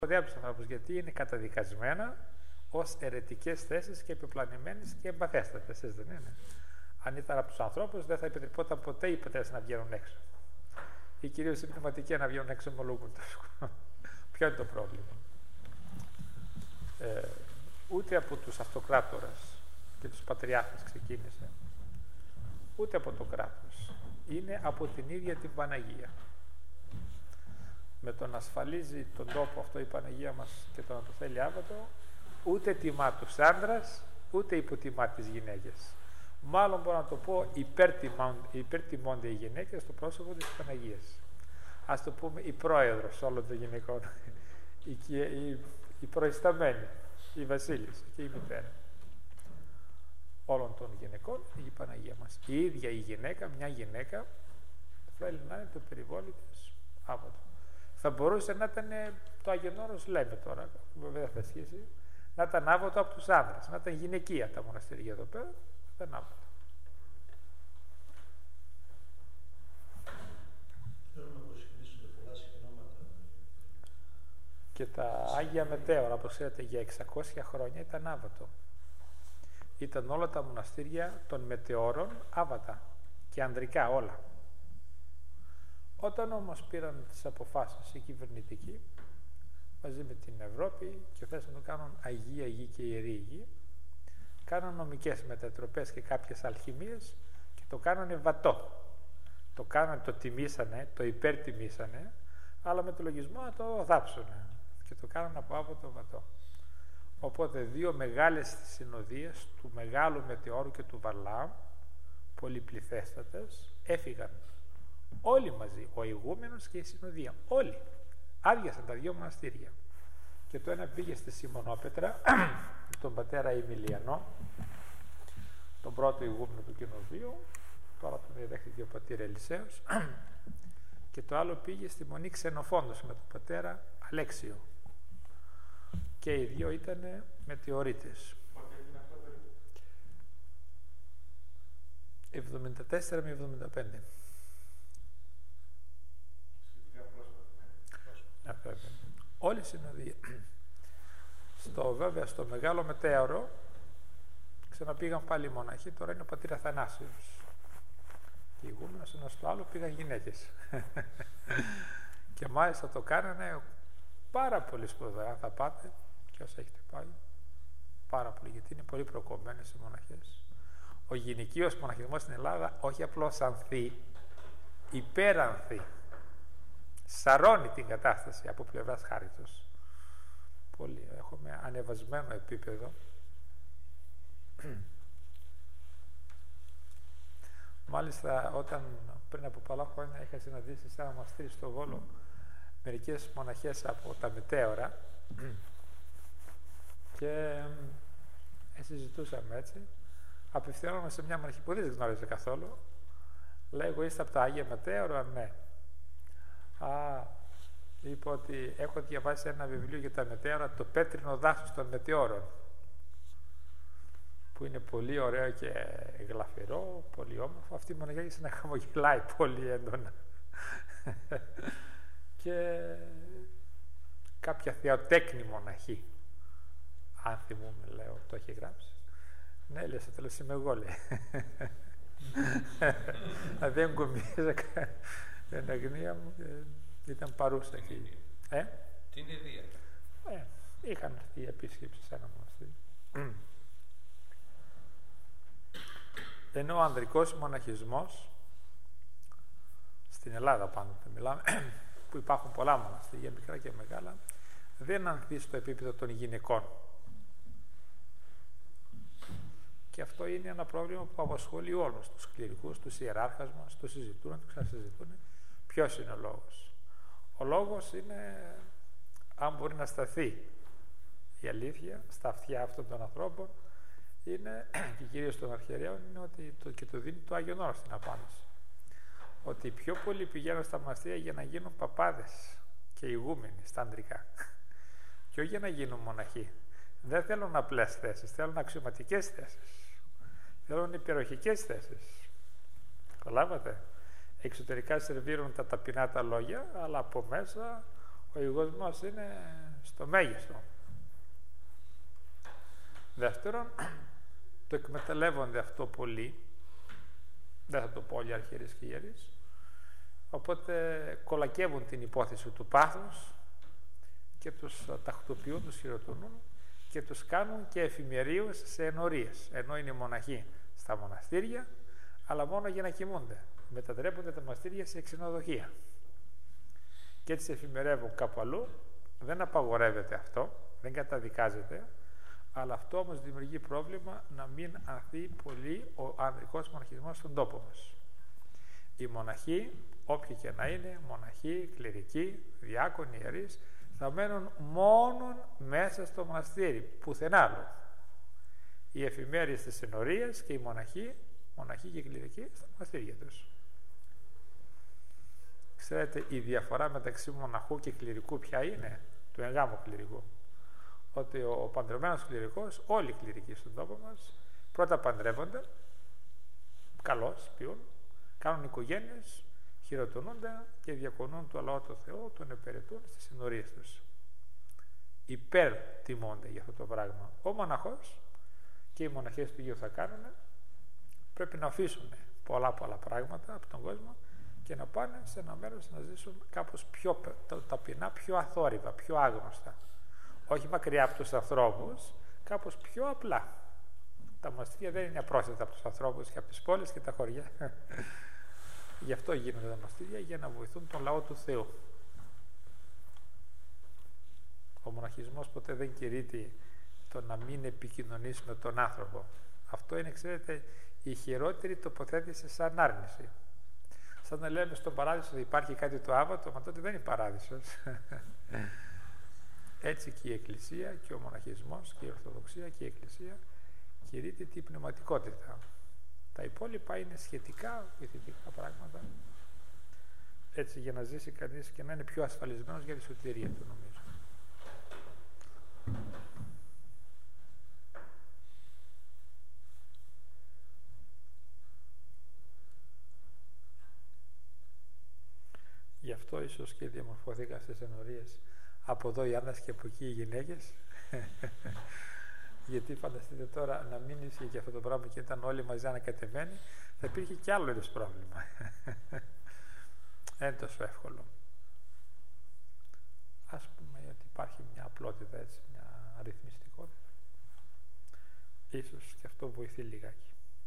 διάφορους ανθρώπους, γιατί είναι καταδικασμένα ως αιρετικές θέσεις και επιπλανημένες και εμπαθέστατες, δεν είναι? Αν ήταν από τους ανθρώπους, δεν θα επιτρεπόταν ποτέ οι πατέρες να βγαίνουν έξω. Ή κυρίως οι πνευματικοί να βγαίνουν έξω, ομολογούν. Ποιο είναι το πρόβλημα? Ούτε από τους αυτοκράτορες και τους πατριάρχες ξεκίνησε, ούτε από το κράτος. Είναι από την ίδια την Παναγία. Με το να ασφαλίζει τον τόπο αυτό η Παναγία μας και το να το θέλει άβατο, ούτε τιμά τους άντρας, ούτε υποτιμά τις γυναίκες. Μάλλον μπορώ να το πω, υπερτιμώνται οι γυναίκες στο πρόσωπο της Παναγίας. Ας το πούμε η πρόεδρος όλων των γυναικών, η προϊσταμένη, η βασίλισσα και η μητέρα όλων των γυναικών, η Παναγία μας. Η ίδια η γυναίκα, μια γυναίκα, θέλει να είναι το περιβόλι της άβατο. Θα μπορούσε να ήταν το Άγιον Όρος, λέμε τώρα, βέβαια θα σχέσει, να ήταν άβατο από τους άνδρες, να ήταν γυναικεία τα μοναστήρια εδώ πέρα, θα ήταν άβατο. Και τα Άγια Μετέωρα, όπως ξέρετε, για 600 χρόνια ήταν άβατο. Ήταν όλα τα μοναστήρια των μετεώρων άβατα και ανδρικά όλα. Όταν όμως πήραν τις αποφάσεις οι κυβερνητικοί, μαζί με την Ευρώπη, και θέσαν να το κάνουν Αγία Γη και Ιερή Γη, κάναν νομικές μετατροπές και κάποιες αλχημίες και το κάνανε βατό. Το τιμήσανε, το υπερτιμήσανε, αλλά με το λογισμό να το δάψουνε και το κάνανε από άβατο βατό. Οπότε δύο μεγάλες συνοδείες του Μεγάλου Μετεώρου και του Βαρλάμ, πολυπληθέστατες, έφυγαν όλοι μαζί, ο ηγούμενος και η συνοδεία, όλοι. Άδειασαν τα δύο μοναστήρια. Και το ένα πήγε στη Σιμωνόπετρα, τον πατέρα Εμιλιανό, τον πρώτο ηγούμενο του κοινοβίου, τώρα τον διαδέχθηκε ο πατήρ Ελισέος, και το άλλο πήγε στη Μονή Ξενοφόντος με τον πατέρα Αλέξιο. Και οι δύο ήταν μετεωρίτες. 74 με 75. Όλη η συνοδεία. Βέβαια στο Μεγάλο Μετέωρο ξαναπήγαν πάλι οι μοναχοί, τώρα είναι ο πατήρ Αθανάσιος. Και οι ηγούμενος, ενώ στο άλλο πήγαν γυναίκες. Και μάλιστα το κάνανε πάρα πολύ σπουδαία. Αν θα πάτε, και όσοι έχετε πάει, πάρα πολύ, γιατί είναι πολύ προκομμένες οι μοναχές. Ο γυναικείος μοναχισμός στην Ελλάδα όχι απλώς ανθεί, υπερανθεί. Σαρώνει την κατάσταση από πλευράς χάριτος. Πολύ. Έχουμε ανεβασμένο επίπεδο. Μάλιστα, όταν πριν από πολλά χρόνια είχα συναντήσει σε ένα μοναστήρι στο Βόλο μερικές μοναχές από τα Μετέωρα και συζητούσαμε έτσι. Απευθυνόμαστε σε μια μοναχή που δεν γνώριζε καθόλου. Λέει, εγώ είστε από τα Άγια Μετέωρα? Ναι. Είπε ότι έχω διαβάσει ένα βιβλίο για τα Μετέωρα, το πέτρινο δάσος των Μετεώρων, που είναι πολύ ωραίο και γλαφυρό, πολύ όμορφο. Αυτή η μοναχή άρχισε να χαμογελάει πολύ έντονα. Και κάποια θεοτέκνη μοναχή, αν θυμούμαι, λέω, το έχει γράψει. Ναι, λέει, στο τέλος είμαι εγώ, λέει. Δεν εγκομίζα την αγνία μου και ήταν παρούσα εκεί. Τι είναι δία? Είχαν έρθει επίσκεψη σε ένα μοναστήρι. Ενώ ο ανδρικός μοναχισμός στην Ελλάδα πάντοτε μιλάμε, που υπάρχουν πολλά μοναστήρια, μικρά και μεγάλα, δεν ανθεί στο επίπεδο των γυναικών. Και αυτό είναι ένα πρόβλημα που απασχολεί όλους τους κληρικούς, τους ιεράρχες μας, το συζητούν, το ξανασυζητούν. Ποιος είναι ο λόγος? Ο λόγος είναι αν μπορεί να σταθεί η αλήθεια στα αυτιά αυτών των ανθρώπων, είναι, και κυρίως των αρχιερέων, είναι ότι και το δίνει το Άγιον Όρος στην απάντηση. Ότι οι πιο πολλοί πηγαίνουν στα μοναστήρια για να γίνουν παπάδες και ηγούμενοι στα ανδρικά. Και όχι για να γίνουν μοναχοί. Δεν θέλουν απλές θέσεις, θέλουν αξιωματικές θέσεις. Θέλουν υπεροχικές θέσεις. Καταλάβατε? Εξωτερικά σερβίρουν τα ταπεινά τα λόγια, αλλά από μέσα ο ηγός μας είναι στο μέγιστο. Δεύτερον, το εκμεταλλεύονται αυτό πολύ, δεν θα το πω όλοι αρχιερείς και ιερείς, οπότε κολακεύουν την υπόθεση του πάθους και τους τακτοποιούν, τους χειροτονούν και τους κάνουν και εφημερίους σε ενορίες, ενώ είναι μοναχοί στα μοναστήρια, αλλά μόνο για να κοιμούνται. Μετατρέπονται τα μοναστήρια σε ξενοδοχεία και έτσι εφημερεύουν κάπου αλλού. Δεν απαγορεύεται αυτό, δεν καταδικάζεται, αλλά αυτό όμως δημιουργεί πρόβλημα να μην ανθεί πολύ ο ανδρικός μοναχισμός στον τόπο μας. Οι μοναχοί, όποιοι και να είναι, μοναχοί, κληρικοί, διάκονοι, ιερείς, θα μένουν μόνο μέσα στο μοναστήρι, πουθενά άλλο. Οι εφημέριες της ενορίας και οι μοναχοί και οι κληρικοί στα μοναστήρια τους. Ξέρετε η διαφορά μεταξύ μοναχού και κληρικού ποια είναι? Του εγγάμου κληρικού. Ότι ο παντρεμένος κληρικός, όλοι οι κληρικοί στον τόπο μας, πρώτα παντρεύονται, καλώς πιούν, κάνουν οικογένειες, χειροτονούνται και διακονούν το λαό του Θεού, τον επαιρετούν στις ενορίες τους. Υπερτιμώνται για αυτό το πράγμα. Ο μοναχός και οι μοναχές του Αγίου θα κάνουν, πρέπει να αφήσουν πολλά πράγματα από τον κόσμο και να πάνε σε ένα μέρος να ζήσουν κάπως πιο ταπεινά, πιο αθόρυβα, πιο άγνωστα. Όχι μακριά από τους ανθρώπους, κάπως πιο απλά. Τα μοναστήρια δεν είναι απρόσθετα από τους ανθρώπους και από τις πόλεις και τα χωριά. Γι' αυτό γίνονται τα μοναστήρια, για να βοηθούν τον λαό του Θεού. Ο μοναχισμός ποτέ δεν κηρύττει το να μην επικοινωνήσει με τον άνθρωπο. Αυτό είναι, ξέρετε, η χειρότερη τοποθέτηση σαν άρνηση. Σαν να λέμε στον παράδεισο ότι υπάρχει κάτι το άβατο, μα τότε δεν είναι παράδεισος. Έτσι και η Εκκλησία και ο μοναχισμός και η Ορθοδοξία και η Εκκλησία κηρύττει την πνευματικότητα. Τα υπόλοιπα είναι σχετικά βοηθητικά πράγματα. Έτσι για να ζήσει κανείς και να είναι πιο ασφαλισμένος για τη σωτηρία του, νομίζω. Γι' αυτό ίσως και διαμορφώθηκαν στις ενορίες από εδώ οι άντρες και από εκεί οι γυναίκες. Γιατί φανταστείτε τώρα να μην ίσχυε και αυτό το πράγμα και ήταν όλοι μαζί ανακατεμένοι, θα υπήρχε κι άλλο είδος πρόβλημα. Δεν είναι τόσο εύκολο. Ας πούμε ότι υπάρχει μια απλότητα, έτσι, μια αριθμιστικότητα. Ίσως και αυτό βοηθεί λιγάκι.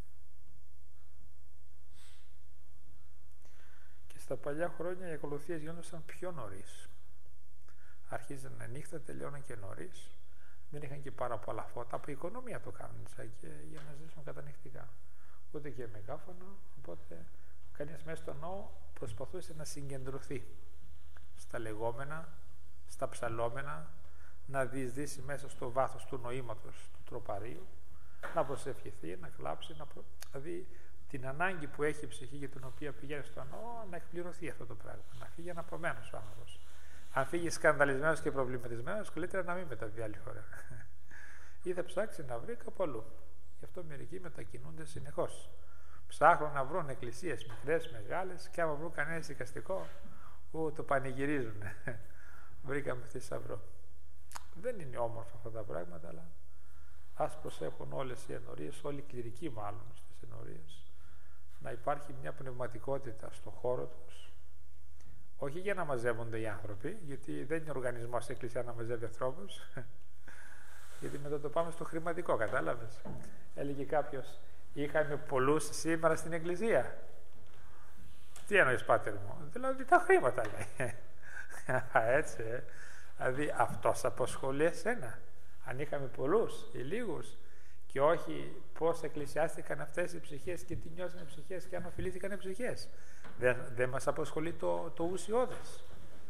Και στα παλιά χρόνια οι ακολουθίες γίνονταν πιο νωρίς. Αρχίζανε νύχτα, τελειώναν και νωρίς. Δεν είχαν και πάρα πολλά φώτα. Από οικονομία το κάνουν και για να ζήσουν κατανυχτικά. Ούτε και μεγάφωνο. Οπότε κανείς μέσα στο ναό προσπαθούσε να συγκεντρωθεί στα λεγόμενα, στα ψαλόμενα, να διεισδύσει μέσα στο βάθος του νοήματος του τροπαρίου, να προσευχηθεί, να κλάψει, δηλαδή την ανάγκη που έχει η ψυχή για την οποία πηγαίνει στο ναό, να εκπληρωθεί αυτό το πράγμα, να φύγει αναπομμένος ο άνθρωπος. Αν φύγει σκανδαλισμένος και προβληματισμένος, καλύτερα να μην μεταβεί άλλη φορά. Ή θα ψάξει να βρει κάπου αλλού. Γι' αυτό μερικοί μετακινούνται συνεχώς. Ψάχνουν να βρουν εκκλησίες μικρές, μεγάλες, και άμα βρουν κανένα εικαστικό, το πανηγυρίζουν. Βρήκαμε θησαυρό. Δεν είναι όμορφα αυτά τα πράγματα, αλλά ας προσέχουν όλες οι ενορίες, όλοι οι κληρικοί μάλλον στις ενορίες, να υπάρχει μια πνευματικότητα στο χώρο τους. Όχι για να μαζεύονται οι άνθρωποι, γιατί δεν είναι οργανισμός η Εκκλησία να μαζεύει ανθρώπους. Γιατί μετά το πάμε στο χρηματικό, κατάλαβες. Έλεγε κάποιος, είχαμε πολλούς σήμερα στην Εκκλησία. Τι εννοείς, πάτερ μου? Δηλαδή τα χρήματα, λέει. Έτσι, Δηλαδή αυτός απασχολεί εσένα. Αν είχαμε πολλούς ή λίγους, και όχι πώς εκκλησιάστηκαν αυτές οι ψυχές και τι νιώσαν οι ψυχές και αν οφειλήθηκαν οι ψυχές. Δεν μας απασχολεί το ουσιώδες.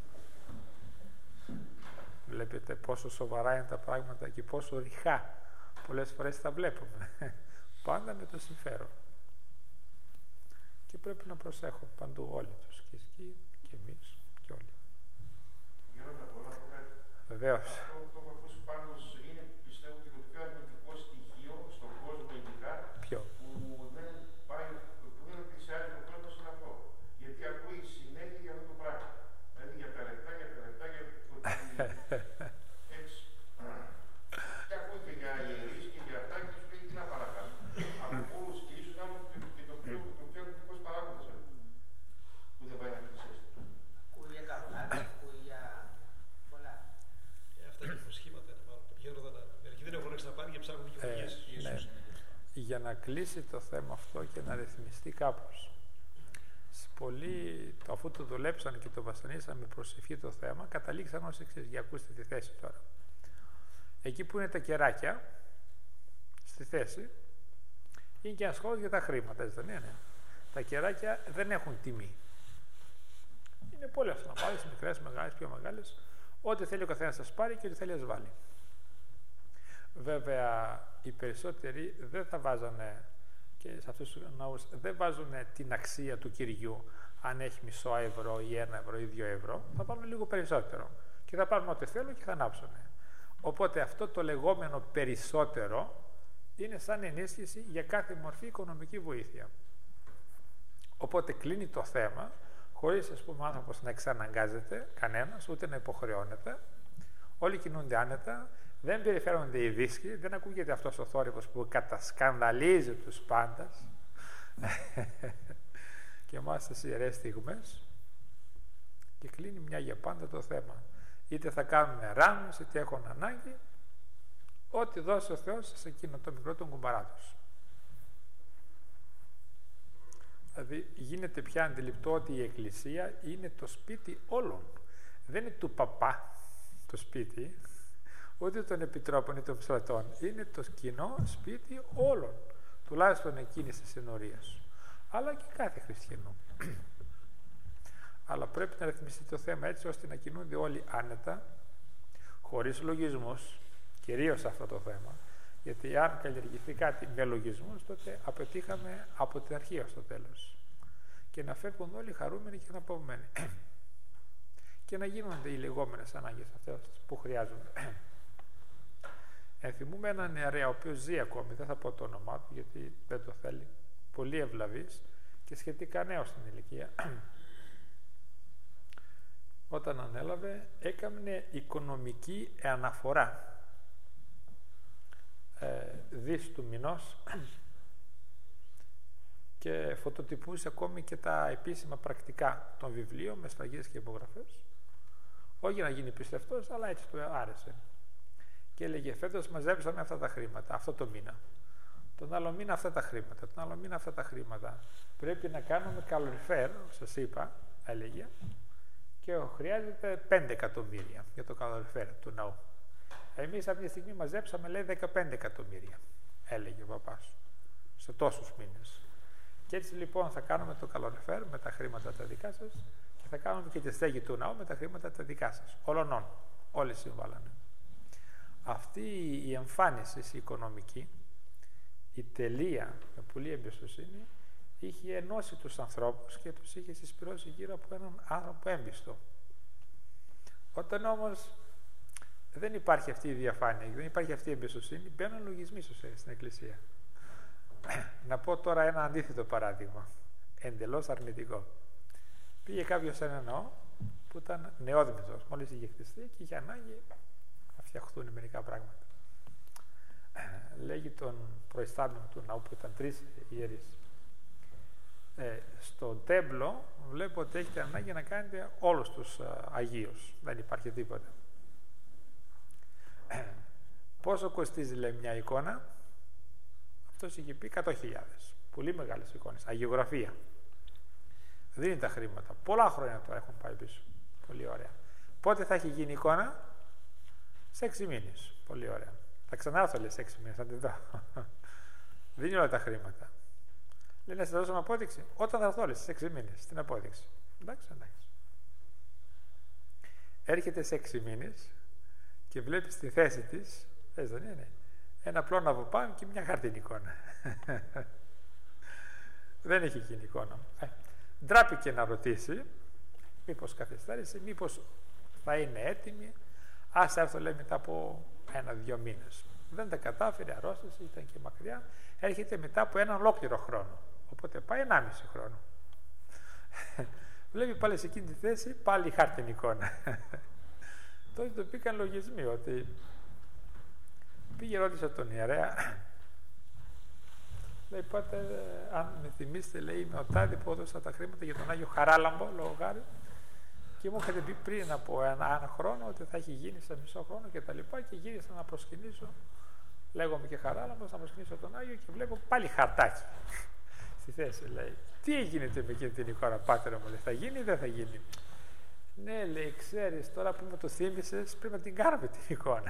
Βλέπετε πόσο σοβαρά είναι τα πράγματα και πόσο ρηχά πολλές φορές τα βλέπουμε. Πάντα με το συμφέρον. Και πρέπει να προσέχουν παντού όλοι τους, και εσύ και εμείς και όλοι. Βεβαίως. Αυτό που έχω ακούσει πάνω είναι, πιστεύω, και το πιο αρνητικό στοιχείο στον κόσμο ειδικά. Ποιο? Που δεν πλησιάζει ο κόσμος είναι αυτό. Γιατί ακούει συνέχεια για αυτό το πράγμα. Δηλαδή για τα λεπτά, για τα λεπτά, για το για να κλείσει το θέμα αυτό και να ρυθμιστεί κάπως. Πολλοί, αφού το δουλέψαν και το βασανίσαν με προσευχή το θέμα, καταλήξαν ως εξής, για ακούστε τη θέση τώρα. Εκεί που είναι τα κεράκια, στη θέση, είναι και ένας χώρος για τα χρήματα, έτσι δεν είναι? Τα κεράκια δεν έχουν τιμή. Είναι πολλές αναπάδες, μικρές, μεγάλες, πιο μεγάλες. Ό,τι θέλει ο καθένας θα πάρει και ό,τι θέλει ας βάλει. Βέβαια, οι περισσότεροι δεν θα βάζανε, και σε αυτούς τους ναούς δεν βάζουν την αξία του κυριού, αν έχει μισό ευρώ ή 1 ευρώ ή 2 ευρώ, θα πάρουν λίγο περισσότερο. Και θα πάρουν ό,τι θέλουν και θα ανάψουν. Οπότε αυτό το λεγόμενο περισσότερο είναι σαν ενίσχυση για κάθε μορφή οικονομική βοήθεια. Οπότε κλείνει το θέμα, χωρίς ας πούμε ο άνθρωπος να εξαναγκάζεται κανένας, ούτε να υποχρεώνεται. Όλοι κινούνται άνετα, δεν περιφέρονται οι δίσκοι, δεν ακούγεται αυτός ο θόρυβος που κατασκανδαλίζει τους πάντας και είμαστε σε ιερές στιγμές, και κλείνει μια για πάντα το θέμα. Είτε θα κάνουν ράμους, είτε έχουν ανάγκη, ό,τι δώσει ο Θεός σε εκείνο το μικρό τον κουμπαρά τους. Δηλαδή γίνεται πια αντιληπτό ότι η Εκκλησία είναι το σπίτι όλων. Δεν είναι του παπά το σπίτι, ούτε των επιτρόπων ή των στρατών. Είναι το κοινό σπίτι όλων, τουλάχιστον εκείνης της ενορίας, αλλά και κάθε χριστιανού. Αλλά πρέπει να ρυθμιστεί το θέμα έτσι ώστε να κινούνται όλοι άνετα, χωρίς λογισμούς, κυρίως αυτό το θέμα. Γιατί αν καλλιεργηθεί κάτι με λογισμούς, τότε απαιτήχαμε από την αρχή ως το τέλος. Και να φεύγουν όλοι χαρούμενοι και αναπαυμένοι. Και να γίνονται οι λεγόμενες ανάγκες αυτές που χρειάζονται. Ενθυμούμε έναν νεαρέα, ο οποίος ζει ακόμη, δεν θα πω το όνομά του γιατί δεν το θέλει, πολύ ευλαβής και σχετικά νέος στην ηλικία. Όταν ανέλαβε, έκανε οικονομική αναφορά δις του μηνός και φωτοτυπούσε ακόμη και τα επίσημα πρακτικά των βιβλίων με σφραγίδες και υπογραφές, όχι για να γίνει πιστευτός, αλλά έτσι του άρεσε. Και έλεγε, φέτος μαζέψαμε αυτά τα χρήματα, αυτό το μήνα. Τον άλλο μήνα αυτά τα χρήματα, τον άλλο μήνα αυτά τα χρήματα. Πρέπει να κάνουμε καλοριφέρ, σας είπα, έλεγε, και χρειάζεται 5 εκατομμύρια για το καλοριφέρ του ναού. Εμείς αυτή τη στιγμή μαζέψαμε, λέει, 15 εκατομμύρια, έλεγε ο παπάς, σε τόσους μήνες. Και έτσι λοιπόν θα κάνουμε το καλοριφέρ με τα χρήματα τα δικά σας και θα κάνουμε και τη στέγη του ναού με τα χρήματα τα δικά σας. Όλων, όλοι συμβάλλανε. Αυτή η εμφάνιση η οικονομική, η τελεία με πολλή εμπιστοσύνη, είχε ενώσει τους ανθρώπους και τους είχε συσπυρώσει γύρω από έναν άνθρωπο έμπιστο. Όταν όμως δεν υπάρχει αυτή η διαφάνεια, δεν υπάρχει αυτή η εμπιστοσύνη, μπαίνουν λογισμοί στην Εκκλησία. Να πω τώρα ένα αντίθετο παράδειγμα, εντελώς αρνητικό. Πήγε κάποιος σε ένα ναό που ήταν νεόδημητος, μόλις είχε χτιστεί και είχε ανάγκη να φτιαχτούν μερικά πράγματα. Λέγει τον προϊστάμενο του ναού, που ήταν 3 ιερείς, στο τέμπλο βλέπω ότι έχετε ανάγκη να κάνετε όλους τους Αγίους, δεν υπάρχει τίποτα. Πόσο κοστίζει, λέει, μια εικόνα? Αυτός είχε πει 100.000. Πολύ μεγάλες εικόνες, αγιογραφία. Δίνει τα χρήματα, πολλά χρόνια τώρα έχουν πάει πίσω. Πολύ ωραία. Πότε θα έχει γίνει εικόνα? Σε 6 μήνες. Πολύ ωραία. Θα ξανάρθω, λέει, σε 6 μήνες, θα τη δω. Δίνει όλα τα χρήματα. Λέει, να σας δώσουμε απόδειξη? Όταν θα έρθω, λέει, σε 6 μήνες, την απόδειξη. Εντάξει. Έρχεται σε 6 μήνες και βλέπει στη θέση της, δεν είναι, ένα πλώνο από πάνω και μια χαρτινή εικόνα. Δεν έχει γίνει εικόνα. Ντράπηκε να ρωτήσει, μήπως καθυστέρησε, μήπως θα είναι έτοιμη. Ας έρθω, λέει, μετά από 1-2 μήνες. Δεν τα κατάφερε, αρρώστησε, ήταν και μακριά. Έρχεται μετά από 1 ολόκληρο χρόνο. Οπότε πάει 1,5 χρόνο. Βλέπει πάλι σε εκείνη τη θέση, πάλι χάρτινη εικόνα. Τότε το πήγαν λογισμοί, ότι πήγε, ρώτησε τον ιερέα, λέει, πάτε, αν με θυμίσετε, λέει, είμαι ο τάδε που έδωσα τα χρήματα για τον Άγιο Χαράλαμπο, λόγω χάρη, και μου είχατε πει πριν από ένα χρόνο ότι θα έχει γίνει σε μισό χρόνο και τα λοιπά, και γύρισα να προσκυνήσω Λέγομαι και Χαράλαμπος, θα μοσχνήσω τον Άγιο και βλέπω πάλι χαρτάκι στη θέση. Λέει, τι γίνεται με εκείνη την εικόνα, Πάτερ μου, λέει, θα γίνει ή δεν θα γίνει? Ναι, λέει, ξέρεις, τώρα που μου το θύμισες, πρέπει να την κάνουμε την εικόνα.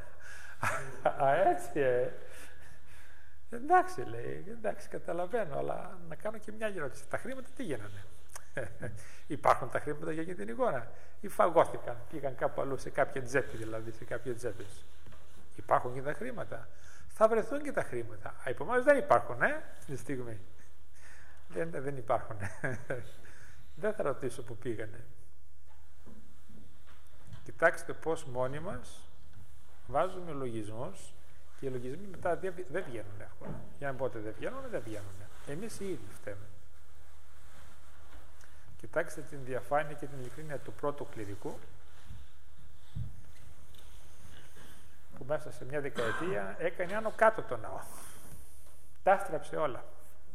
Έτσι, εντάξει, λέει, εντάξει, καταλαβαίνω, αλλά να κάνω και μια ερώτηση. Τα χρήματα τι γίνανε? Υπάρχουν τα χρήματα για εκείνη την εικόνα? Ή φαγώθηκαν, πήγαν κάπου αλλού, σε κάποια τσέπη δηλαδή, σε κάποια τσέπες? Υπάρχουν και τα χρήματα. Θα βρεθούν και τα χρήματα. Από εμάς δεν υπάρχουν, στη στιγμή. Δεν υπάρχουν. Δεν θα ρωτήσω που πήγανε. Κοιτάξτε πώς μόνοι μας βάζουμε λογισμούς και οι λογισμοί μετά δεν βγαίνουν εύκολα. Για να πότε δεν βγαίνουν. Εμείς οι ίδιοι φταίμε. Κοιτάξτε την διαφάνεια και την ειλικρίνεια του πρώτου κληρικού, που μέσα σε μια δεκαετία έκανε άνω κάτω το ναό. Τα στράψε όλα.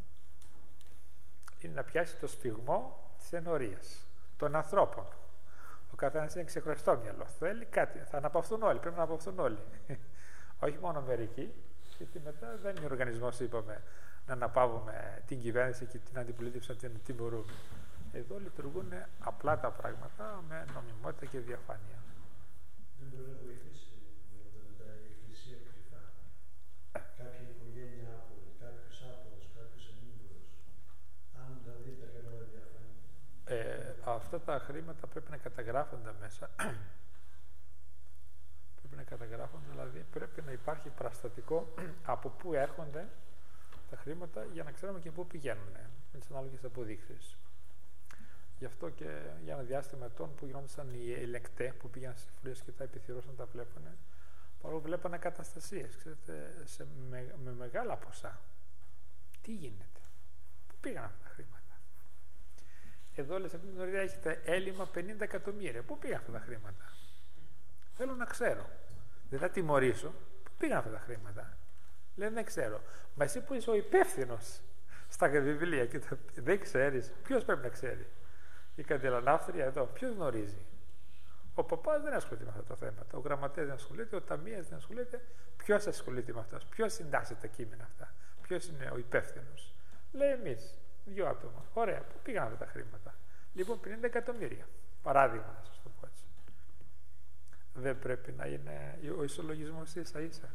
Είναι να πιάσει το σφιγμό της ενορίας των ανθρώπων. Ο καθένας είναι ξεχωριστό μυαλό. Θέλει κάτι. Θα αναπαυθούν όλοι. Πρέπει να αναπαυθούν όλοι. Όχι μόνο μερικοί, γιατί μετά δεν είναι οργανισμός, είπαμε, να αναπαύουμε την κυβέρνηση και την αντιπολίτευση, να την τιμωρούμε. Εδώ λειτουργούν απλά τα πράγματα με νομιμότητα και διαφάνεια. Δεν μπορεί να βοηθήσει μετά η Εκκλησία κρυφά. Κάποια οικογένεια άπορη, κάποιος άπορος, κάποιος ανήμπορος. Αν δηλαδή τα χρήματα διαφάνεια. Αυτά τα χρήματα πρέπει να καταγράφονται μέσα. Πρέπει να καταγράφονται, δηλαδή πρέπει να υπάρχει παραστατικό από πού έρχονται τα χρήματα για να ξέρουμε και πού πηγαίνουν με τις ανάλογες αποδείξεις. Γι' αυτό και για ένα διάστημα ετών που γινόντουσαν οι ελεκτέ που πήγαν στις φορείς και τα επιθυρούσαν, τα βλέπανε, παρόλο που βλέπανε καταστασίες, ξέρετε, με μεγάλα ποσά. Τι γίνεται, πού πήγαν αυτά τα χρήματα? Εδώ λες, αυτή την ώρα έχετε έλλειμμα 50 εκατομμύρια. Πού πήγαν αυτά τα χρήματα? Θέλω να ξέρω. Δεν θα τιμωρήσω. Πού πήγαν αυτά τα χρήματα? Λένε δεν ξέρω. Μα εσύ που είσαι ο υπεύθυνος στα βιβλία και δεν ξέρεις, ποιος πρέπει να ξέρει? Η καντιλανάφτρια εδώ, ποιος γνωρίζει? Ο παπάς δεν ασχολείται με αυτά τα θέματα. Ο γραμματέας δεν ασχολείται, ο ταμείας δεν ασχολείται. Ποιος ασχολείται με αυτά? Ποιος συντάσσει τα κείμενα αυτά? Ποιος είναι ο υπεύθυνος? Λέει εμείς, 2 άτομα. Ωραία, πού πήγαν αυτά τα χρήματα? Λοιπόν, 50 εκατομμύρια. Παράδειγμα, να σας το πω έτσι. Δεν πρέπει να είναι ο ισολογισμός ίσα-ίσα?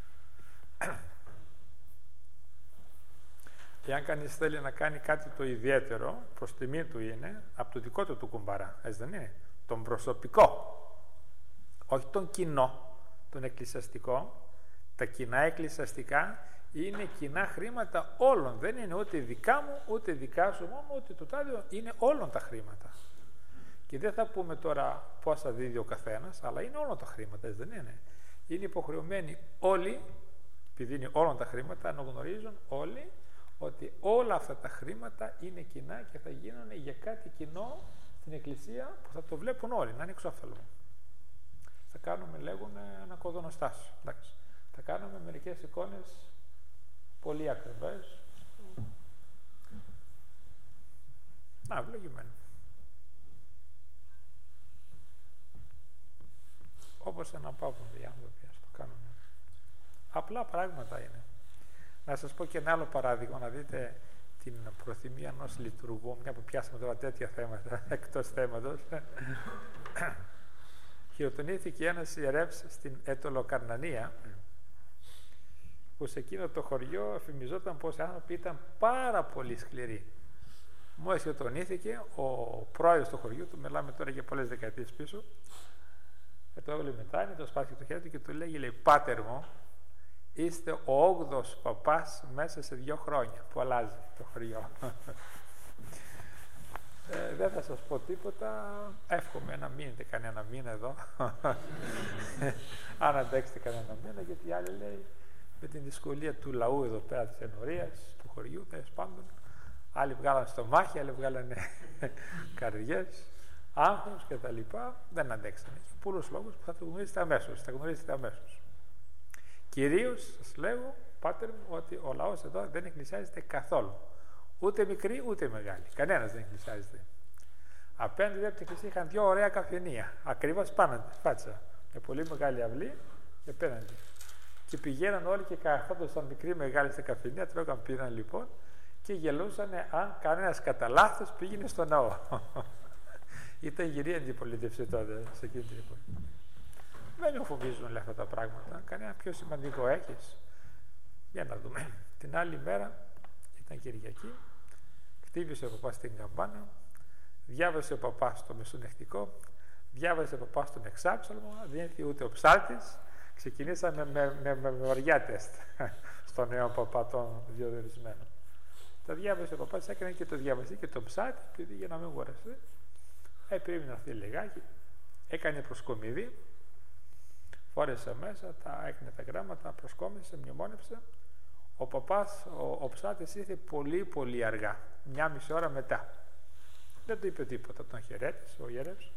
Εάν κανείς θέλει να κάνει κάτι το ιδιαίτερο, προς τιμή του είναι από το δικό του κουμπαρά, έτσι δεν είναι? Τον προσωπικό, όχι τον κοινό, τον εκκλησιαστικό. Τα κοινά εκκλησιαστικά είναι κοινά χρήματα όλων. Δεν είναι ούτε δικά μου, ούτε δικά σου μόνο, ούτε το τάδιο. Είναι όλων τα χρήματα. Και δεν θα πούμε τώρα πόσα δίδει ο καθένας, αλλά είναι όλα τα χρήματα, έτσι δεν είναι? Είναι υποχρεωμένοι όλοι, επειδή είναι όλα τα χρήματα, να γνωρίζουν όλοι ότι όλα αυτά τα χρήματα είναι κοινά και θα γίνουν για κάτι κοινό στην Εκκλησία που θα το βλέπουν όλοι, να είναι εξόφθαλμο. Θα κάνουμε, λέγουν, ένα κοδονοστάσιο. Εντάξει. Θα κάνουμε μερικές εικόνες πολύ ακριβές. Να, ευλογημένο. Όπως αναπαύονται οι άνθρωποι, ας το κάνουμε. Απλά πράγματα είναι. Να σας πω και ένα άλλο παράδειγμα, να δείτε την προθυμία ενός λειτουργού, μια που πιάσαμε τώρα τέτοια θέματα, εκτός θέματος. Χειροτονήθηκε ένας ιερεύς στην Ετωλοκαρνανία, που σε εκείνο το χωριό εφημιζόταν πως οι άνθρωποι ήταν πάρα πολύ σκληροί. Μόλις χειροτονήθηκε, ο πρόεδρος του χωριού του, μιλάμε τώρα για πολλές δεκαετίες πίσω, το έβαλε μετά, το σπάθηκε το χέρι του και του λέει, «Πάτερ μου, είστε ο 8ος παπάς μέσα σε 2 χρόνια που αλλάζει το χωριό». Δεν θα σας πω τίποτα, εύχομαι να μείνετε κανένα μήνα εδώ, αν αντέξετε κανένα μήνα, γιατί οι άλλοι λέει, με την δυσκολία του λαού εδώ πέρα της ενορίας, του χωριού, τέλος πάντων, άλλοι βγάλαν στομάχια, άλλοι βγάλανε καρδιές, άγχος και τα λοιπά, δεν αντέξανε. Για πολλούς λόγους που θα το γνωρίσετε αμέσως. Κυρίως σας λέγω, Πάτερ μου, ότι ο λαός εδώ δεν εκκλησιάζεται καθόλου. Ούτε μικρή ούτε μεγάλη. Κανένας δεν εκκλησιάζεται. Απέναντι από την εκκλησία είχαν 2 ωραία καφενεία. Ακριβώς πάνω, φάτσα. Με πολύ μεγάλη αυλή και απέναντι. Και πηγαίναν όλοι και καθόντουσαν μικροί μεγάλοι στα καφενεία, τρώγαν, πήραν λοιπόν και γελούσαν αν κανένας κατά λάθος πήγαινε στο ναό. Ήταν γυρή αντιπολίτευση τότε, σε εκείνη την εποχή. Δεν με φοβίζουν όλα αυτά τα πράγματα. Κανένα πιο σημαντικό έχεις? Για να δούμε. Την άλλη μέρα, ήταν Κυριακή, χτύπησε ο παπάς την καμπάνα, διάβασε ο παπάς το μεσονυχτικό, διάβασε ο παπάς τον εξάψαλμο, δεν ήρθε ούτε ο ψάλτης. Ξεκινήσαμε με βαριά τεστ στον νέο παπά τον διορισμένο. Τα διάβασε ο παπάς, έκανε και το διαβαστή και το ψάτη, επειδή για να μην γοραστεί. Πρέπει να έρθει λιγάκι, έκανε προσκομιδή, φόρεσε μέσα, έκανε τα γράμματα, προσκόμισε, μνημόνευσε. Ο παπάς, ο ψάτης ήρθε πολύ πολύ αργά, 1,5 ώρα μετά. Δεν του είπε τίποτα, τον χαιρέτησε ο ιερεύς.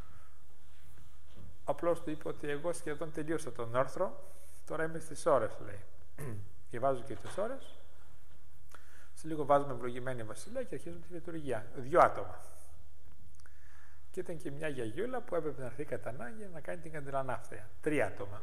Απλώς του είπε ότι εγώ σχεδόν τελείωσα τον όρθρο, τώρα είμαι στις ώρες, λέει. Και βάζω και τις ώρες. Σε λίγο βάζουμε ευλογημένη βασιλεία και αρχίζουμε τη λειτουργία. 2 άτομα. Και ήταν και μια γιαγιούλα που έπρεπε να έρθει κατά ανάγκη να κάνει την καντιλανάφθεια. 3 άτομα.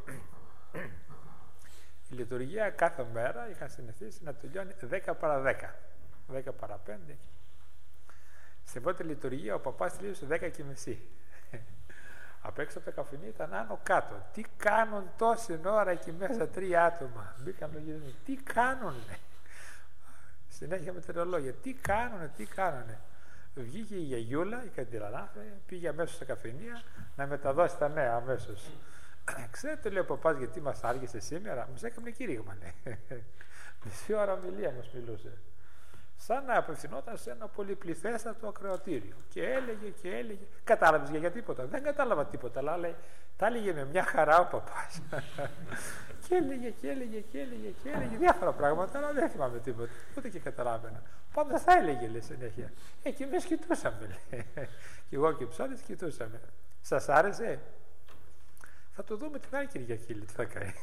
Η λειτουργία κάθε μέρα είχαν συνηθίσει να τελειώνει 10 παρά 10. 10 παρά 5. Στην πρώτη λειτουργία ο παπάς τελείωσε 10:30. Απ' έξω από τα καφενεία ήταν άνω κάτω. Τι κάνουν τόση ώρα εκεί μέσα 3 άτομα? Μπήκαν λογισμοί. Τι κάνουνε? Συνέχεια μετεωρολόγια. Τι κάνουνε? Βγήκε η γιαγιούλα, η καντιλανάφθεια, πήγε αμέσως στα καφενεία να μεταδώσει τα νέα αμέσως. Ξέρετε, λέει ο παπάς, γιατί μας άργησε σήμερα? Μας έκανε κήρυγμα, λέει. Μισή ώρα ομιλία μας μιλούσε. Σαν να απευθυνόταν σε ένα πολυπληθέστατο ακροατήριο. Και έλεγε. Κατάλαβες για τίποτα? Δεν κατάλαβα τίποτα, αλλά λέει, τα έλεγε με μια χαρά ο παπάς. Και έλεγε διάφορα πράγματα, αλλά δεν θυμάμαι τίποτα. Ούτε και καταλάβαινα. Πάντα θα έλεγε, λέει, συνέχεια. Και εμείς κοιτούσαμε, λέει. Και εγώ και οι ψώτες κοιτούσαμε. Σας άρεσε? Θα το δούμε την άλλη Κυριακή, λέει, τι θα κάνει.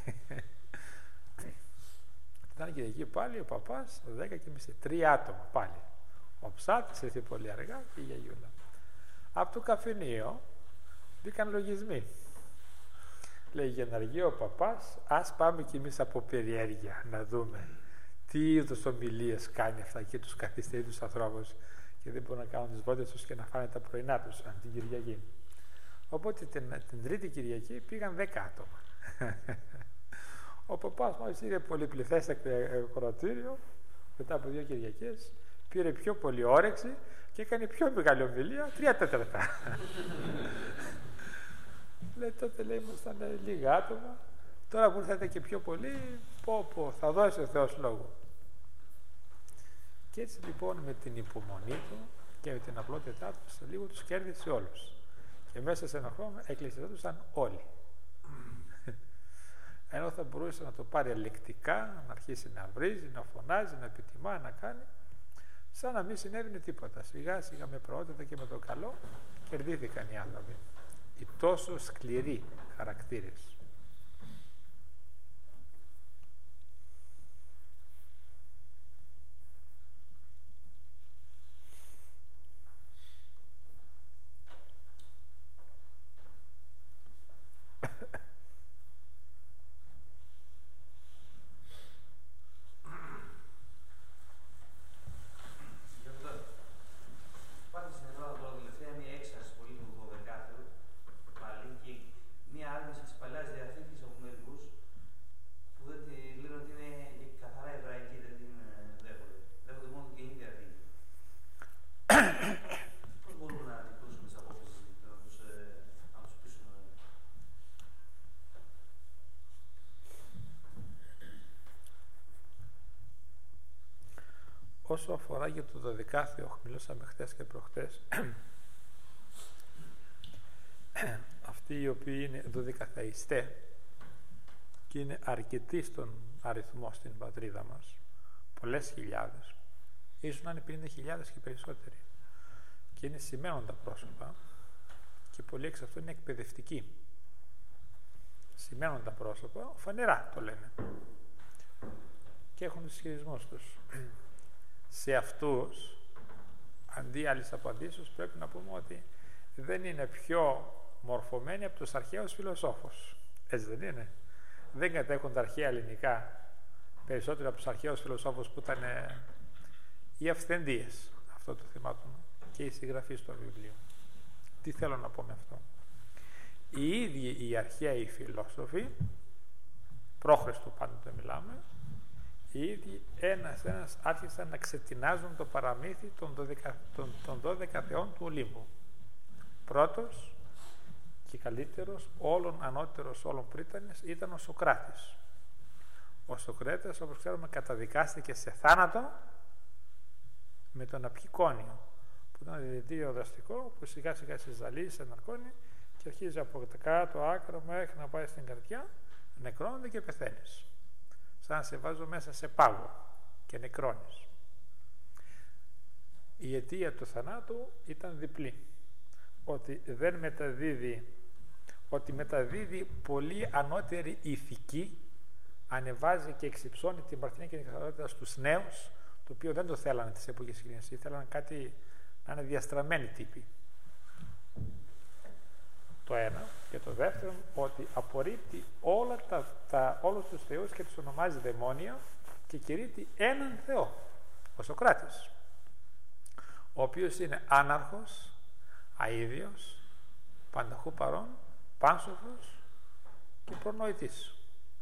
Την άλλη Κυριακή πάλι ο παπάς, 10:30, 3 άτομα πάλι. Ο ψάτης ήρθε πολύ αργά και η γιαγιούλα. Από το καφενείο μπήκαν λογισμοί. Λέει, για να αργεί ο παπάς, ας πάμε κι εμείς από περιέργεια να δούμε τι είδους ομιλίες κάνει αυτά και τους καθυστερεί τους ανθρώπους και δεν μπορούν να κάνουν τις βόλτες τους και να φάνε τα πρωινά τους αν την Κυριακή. Οπότε την τρίτη Κυριακή πήγαν 10 άτομα. Ο παπάς μόλις είδε πολυπληθέστατο ακροατήριο, μετά από 2 Κυριακές, πήρε πιο πολύ όρεξη και έκανε πιο μεγάλη ομιλία, 3/4. Λέει, τότε, λέει, ήμασταν λίγα άτομα, τώρα που ήρθατε και πιο πολύ, θα δώσει ο Θεός λόγο. Και έτσι λοιπόν με την υπομονή του και με την απλότητά του, σε λίγο τους κέρδισε όλους. Και μέσα σε ένα χρόνο εκκλησιαζόντουσαν όλοι. Ενώ θα μπορούσε να το πάρει ελεκτικά, να αρχίσει να βρίζει, να φωνάζει, να επιτιμά, να κάνει, σαν να μην συνέβαινε τίποτα. Σιγά σιγά με προότητα και με το καλό κερδίθηκαν οι άνθρωποι. Οι τόσο σκληροί χαρακτήρες. Όσο αφορά για το Δωδεκάθεο, μιλούσαμε χθες και προχθές, αυτοί οι οποίοι είναι δωδεκαθεϊστές και είναι αρκετοί στον αριθμό στην πατρίδα μας, πολλές χιλιάδες, ίσως να είναι 50.000 και περισσότεροι, και είναι σημαίνοντα πρόσωπα και πολλοί εξ αυτών είναι εκπαιδευτικοί. Σημαίνοντα πρόσωπα, φανερά το λένε και έχουν τους ισχυρισμούς τους. Σε αυτούς, αντί άλλης απαντήσεως, πρέπει να πούμε ότι δεν είναι πιο μορφωμένοι από τους αρχαίους φιλοσόφους. Έτσι δεν είναι? δεν κατέχουν τα αρχαία ελληνικά, περισσότερο από τους αρχαίους φιλοσόφους που ήταν οι αυθεντίες, αυτό το θυμάτων, και οι συγγραφείς των βιβλίων. Τι θέλω να πω με αυτό? Οι ίδιοι οι αρχαίοι φιλόσοφοι, προ-Χριστού πάντοτε μιλάμε, οι ίδιοι ένας άρχισαν να ξετινάζουν το παραμύθι των 12 θεών του Ολύμπου. Πρώτος και καλύτερος, ανώτερος όλων πρίτανης, ήταν ο Σωκράτης. Ο Σωκράτης, όπως ξέρουμε, καταδικάστηκε σε θάνατο με τον Απικόνιο, που ήταν δηλητήριο δραστικό, που σιγά σιγά σε ζαλίζει, σε ναρκώνει και αρχίζει από το κάτω άκρο μέχρι να πάει στην καρδιά, νεκρώνεται και πεθαίνεις. Σαν να σε βάζω μέσα σε πάγο και νεκρώνεις. Η αιτία του θανάτου ήταν διπλή. Ότι δεν μεταδίδει πολύ ανώτερη ηθική, ανεβάζει και εξυψώνει την παρθενία και την καθαρότητα στους νέους, το οποίο δεν το θέλανε τις εποχές εκείνες, ήθελαν κάτι να είναι διαστραμμένοι τύποι. Το ένα. Και το δεύτερο, ότι απορρίπτει όλους τους θεούς και τους ονομάζει δαιμόνια και κηρύττει έναν Θεό, ο Σωκράτης, ο οποίος είναι άναρχος, αίδιος, πανταχού παρών, πάνσοφος και προνοητής.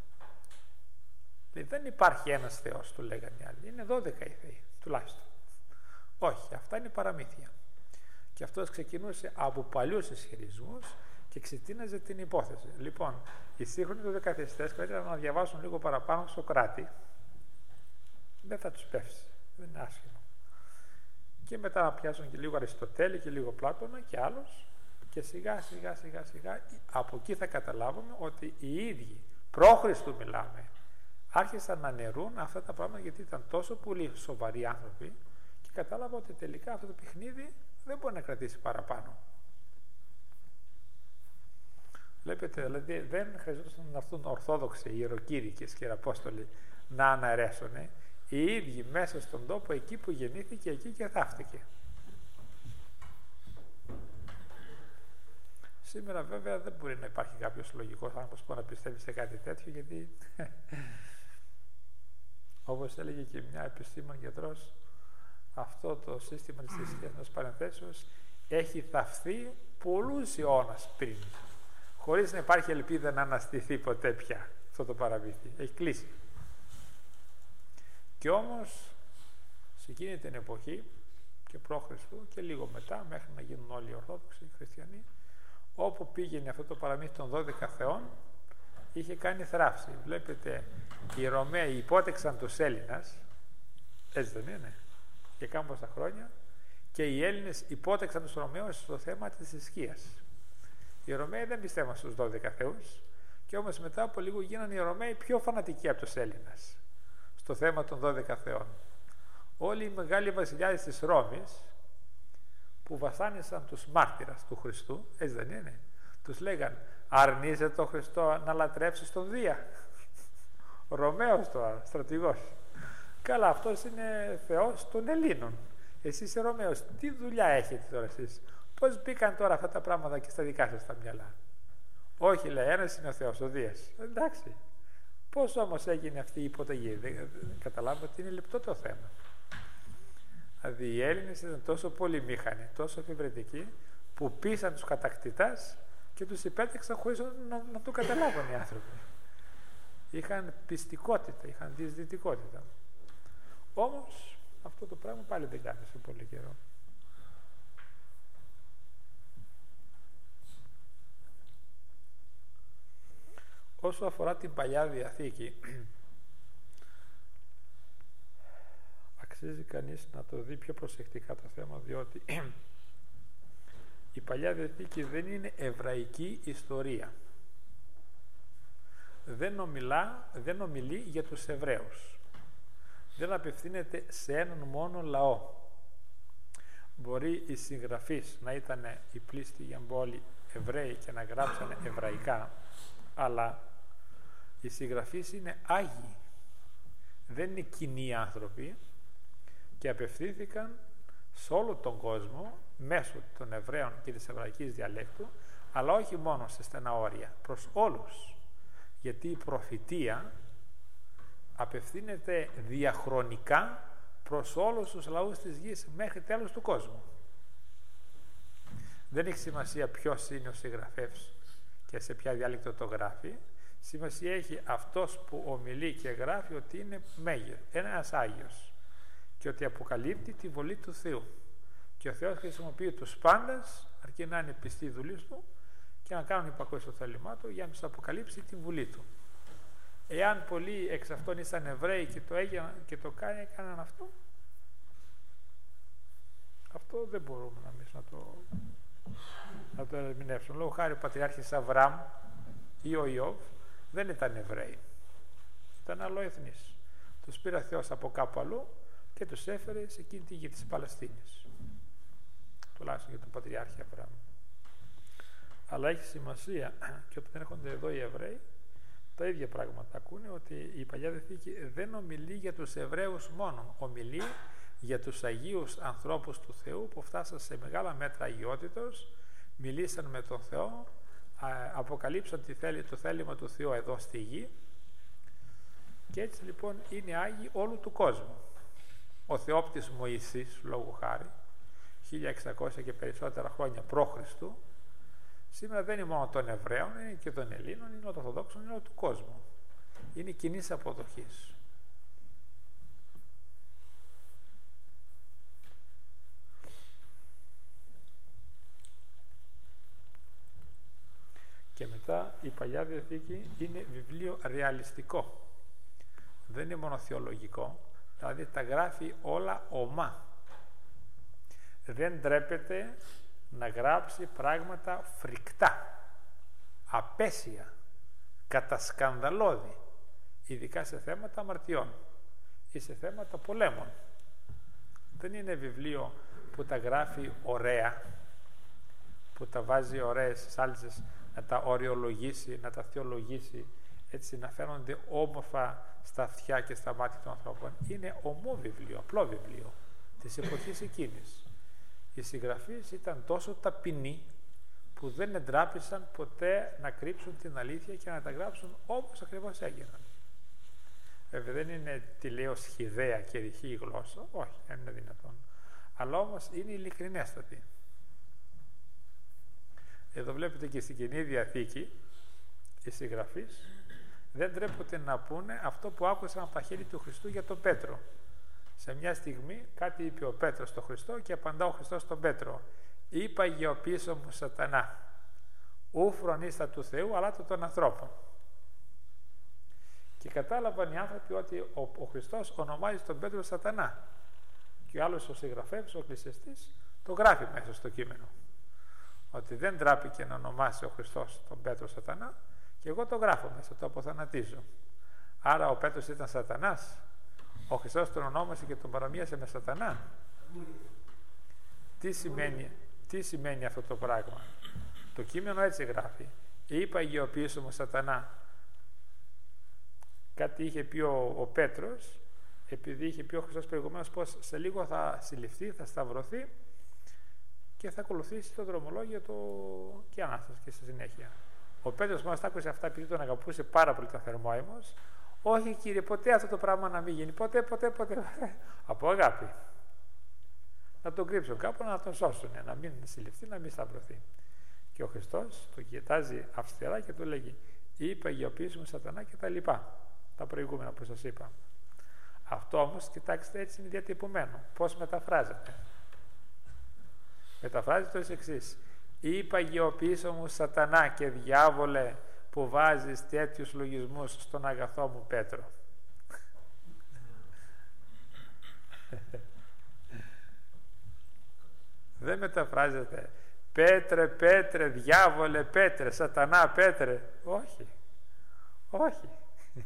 Δεν υπάρχει ένας Θεός, του λέγανε οι άλλοι. Είναι 12 οι Θεοί, τουλάχιστον. Όχι, αυτά είναι παραμύθια. Και αυτός ξεκινούσε από παλιούς ισχυρισμούς και ξετίναζε την υπόθεση. Λοιπόν, οι σύγχρονοι του δεκαθιστές καλύτερα να διαβάσουν λίγο παραπάνω Σωκράτη. Δεν θα τους πέφτει. Δεν είναι άσχημο. Και μετά να πιάσουν και λίγο Αριστοτέλη και λίγο Πλάτωνα και άλλους. Και σιγά σιγά από εκεί θα καταλάβουμε ότι οι ίδιοι προ-Χριστού μιλάμε, άρχισαν να νερούν αυτά τα πράγματα, γιατί ήταν τόσο πολύ σοβαροί άνθρωποι και κατάλαβα ότι τελικά αυτό το παιχνίδι δεν μπορεί να κρατήσει παραπάνω. Βλέπετε, δηλαδή δεν χρειαζόταν να έρθουν ορθόδοξοι, ιεροκήρυκες και απόστολοι να αναρέσουν. Οι ίδιοι μέσα στον τόπο, εκεί που γεννήθηκε, εκεί και θαύτηκε. Σήμερα βέβαια δεν μπορεί να υπάρχει κάποιος λογικός άνθρωπος που να πιστεύει σε κάτι τέτοιο, γιατί όπως έλεγε και μια επιστήμον γιατρός, αυτό το σύστημα της θρησκείας παρενθέσεως έχει θαυθεί πολλούς αιώνας πριν, χωρίς να υπάρχει ελπίδα να αναστηθεί ποτέ πια αυτό το παραμύθι. Έχει κλείσει. Και όμως σε εκείνη την εποχή και προ-Χριστού και λίγο μετά, μέχρι να γίνουν όλοι οι Ορθόδοξοι χριστιανοί, όπου πήγαινε αυτό το παραμύθι των 12 θεών, είχε κάνει θράψη. Βλέπετε, οι Ρωμαίοι υπότεξαν τους Έλληνας, έτσι δεν είναι, για κάμποσα χρόνια, και οι Έλληνες υπότεξαν τους Ρωμαίους στο θέμα της θρησκείας. Οι Ρωμαίοι δεν πιστεύαν στους 12 θεούς, και όμως μετά από λίγο γίνανε οι Ρωμαίοι πιο φανατικοί από τους Έλληνας στο θέμα των 12 θεών. Όλοι οι μεγάλοι βασιλιάδες της Ρώμης που βασάνισαν τους μάρτυρας του Χριστού, έτσι δεν είναι, τους λέγαν, αρνείσαι τον Χριστό να λατρέψεις τον Δία. Ο Ρωμαίος τώρα, στρατηγός. Καλά, αυτός είναι Θεός των Ελλήνων. Εσείς είσαι Ρωμαίος, τι δουλειά έχετε τώρα εσείς? Πώς μπήκαν τώρα αυτά τα πράγματα και στα δικά σας τα μυαλά? Όχι, λέει, ένας είναι ο Θεός, ο Δίας. Εντάξει. Πώς όμως έγινε αυτή η υποταγή? Δεν καταλάβω ότι είναι λεπτό το θέμα. Δηλαδή οι Έλληνες ήταν τόσο πολύ μήχανοι, τόσο εφηβρετικοί, που πείσαν τους κατακτητάς και τους υπέταξαν χωρίς να το καταλάβουν οι άνθρωποι. Είχαν πιστικότητα, είχαν διεισδυτικότητα. Όμως αυτό το πράγμα πάλι δεν κάνει σε πολύ καιρό. Όσο αφορά την Παλιά Διαθήκη, αξίζει κανείς να το δει πιο προσεκτικά το θέμα, διότι η Παλιά Διαθήκη δεν είναι εβραϊκή ιστορία. Δεν ομιλεί για τους Εβραίους. Δεν απευθύνεται σε έναν μόνο λαό. Μπορεί οι συγγραφείς να ήταν οι πλήστοι για όλοι Εβραίοι και να γράψανε εβραϊκά, αλλά οι συγγραφείς είναι Άγιοι. Δεν είναι κοινοί άνθρωποι και απευθύνθηκαν σε όλο τον κόσμο μέσω των Εβραίων και της εβραϊκής διαλέκτου, αλλά όχι μόνο σε στενά όρια, προς όλους. Γιατί η προφητεία απευθύνεται διαχρονικά προς όλους τους λαούς της γης μέχρι τέλος του κόσμου. Δεν έχει σημασία ποιος είναι ο συγγραφέας και σε ποια διάλεκτο το γράφει. Σημασία έχει αυτός που ομιλεί και γράφει ότι είναι μέγερ, ένας Άγιος, και ότι αποκαλύπτει τη βολή του Θεού. Και ο Θεός χρησιμοποιεί τους πάντες, αρκεί να είναι πιστοί δουλείς του και να κάνουν υπακούει στο θέλημά του για να τους αποκαλύψει τη βουλή του. Εάν πολλοί εξ αυτών ήσαν Εβραίοι και το έγιναν και το έκαναν αυτό, αυτό δεν μπορούμε εμείς να το ερμηνεύσουμε. Λόγω χάρη ο πατριάρχης Αβραάμ ή ο Ιώβ δεν ήταν Εβραίοι, ήταν αλλοεθνείς. Τους πήρε Θεός από κάπου αλλού και τους έφερε σε εκείνη τη γη της Παλαιστίνης, τουλάχιστον για τον πατριάρχη Αβραάμ. Αλλά έχει σημασία και όταν έρχονται εδώ οι Εβραίοι, τα ίδια πράγματα ακούνε, ότι η Παλιά Διαθήκη δεν ομιλεί για τους Εβραίους μόνο, ομιλεί για τους Αγίους ανθρώπους του Θεού που φτάσαν σε μεγάλα μέτρα αγιότητος, μιλήσαν με τον Θεό, αποκαλύψαν το θέλημα του Θεού εδώ στη γη, και έτσι λοιπόν είναι Άγιοι όλου του κόσμου. Ο Θεόπτης Μωυσής, λόγου χάρη, 1600 και περισσότερα χρόνια π.Χ., σήμερα δεν είναι μόνο των Εβραίων, είναι και των Ελλήνων, είναι των Ορθοδόξων, είναι όλου του κόσμου. Είναι κοινής αποδοχής. Και μετά η Παλιά Διαθήκη είναι βιβλίο ρεαλιστικό. Δεν είναι μόνο θεολογικό, δηλαδή τα γράφει όλα ομά. Δεν ντρέπεται να γράψει πράγματα φρικτά, απέσια, κατασκανδαλώδη, ειδικά σε θέματα αμαρτιών ή σε θέματα πολέμων. Δεν είναι βιβλίο που τα γράφει ωραία, που τα βάζει ωραίες σάλτσες, να τα οριολογήσει, να τα θεολογήσει, έτσι να φαίνονται όμορφα στα αυτιά και στα μάτια των ανθρώπων. Είναι ομό βιβλίο, απλό βιβλίο της εποχής εκείνης. Οι συγγραφείς ήταν τόσο ταπεινοί που δεν εντράπησαν ποτέ να κρύψουν την αλήθεια και να τα γράψουν όπως ακριβώς έγιναν. Βέβαια δεν είναι τηλέως χυδαία και ρηχή η γλώσσα, όχι, δεν είναι δυνατόν. Αλλά όμως είναι ειλικρινέστατη. Εδώ βλέπετε και στην Καινή Διαθήκη οι συγγραφείς δεν τρέπονται να πούνε αυτό που άκουσαν από τα χέρια του Χριστού για τον Πέτρο. Σε μια στιγμή κάτι είπε ο Πέτρος στον Χριστό και απαντά ο Χριστός στον Πέτρο: «Είπα γεωπίσω μου Σατανά, ου φρονίστα του Θεού αλλά του των ανθρώπων». Και κατάλαβαν οι άνθρωποι ότι ο Χριστός ονομάζει τον Πέτρο Σατανά. Και ο άλλος ο συγγραφέας, ο εκκλησιαστής, το γράφει μέσα στο κείμενο. Ότι δεν τράπηκε να ονομάσει ο Χριστός τον Πέτρο Σατανά, και εγώ το γράφω μέσα, το αποθανατίζω. Άρα ο Πέτρος ήταν Σατανάς. Ο Χριστός τον ονόμασε και τον παρομοίασε με Σατανά. Τι σημαίνει αυτό το πράγμα? Το κείμενο έτσι γράφει: «Είπα γεωπίσω μου Σατανά». Κάτι είχε πει ο Πέτρος, επειδή είχε πει ο Χριστός προηγουμένως πως σε λίγο θα συλληφθεί, θα σταυρωθεί και θα ακολουθήσει το δρομολόγιο του και Ανάσταση και στη συνέχεια. Ο Πέτρος μας τα άκουσε αυτά επειδή τον αγαπούσε πάρα πολύ, τον θερμόαιμος. «Όχι Κύριε, ποτέ αυτό το πράγμα να μην γίνει, ποτέ. Από αγάπη. Να τον κρύψουν κάπου, να τον σώσουν, να μην συλληφθεί, να μην σταυρωθεί». Και ο Χριστός το κοιτάζει αυστηρά και του λέγει: «Είπα γεωπίσου μου Σατανά» και τα λοιπά, τα προηγούμενα που σας είπα. Αυτό όμως, κοιτάξτε, έτσι είναι διατυπωμένο. Πώς μεταφράζεται? Μεταφράζεται ως εξής: «Είπα γεωπίσω μου Σατανά και διάβολε που βάζεις τέτοιους λογισμούς στον αγαθό μου Πέτρο». Δεν μεταφράζεται Πέτρε, διάβολε Πέτρε, Σατανά Πέτρε. Όχι.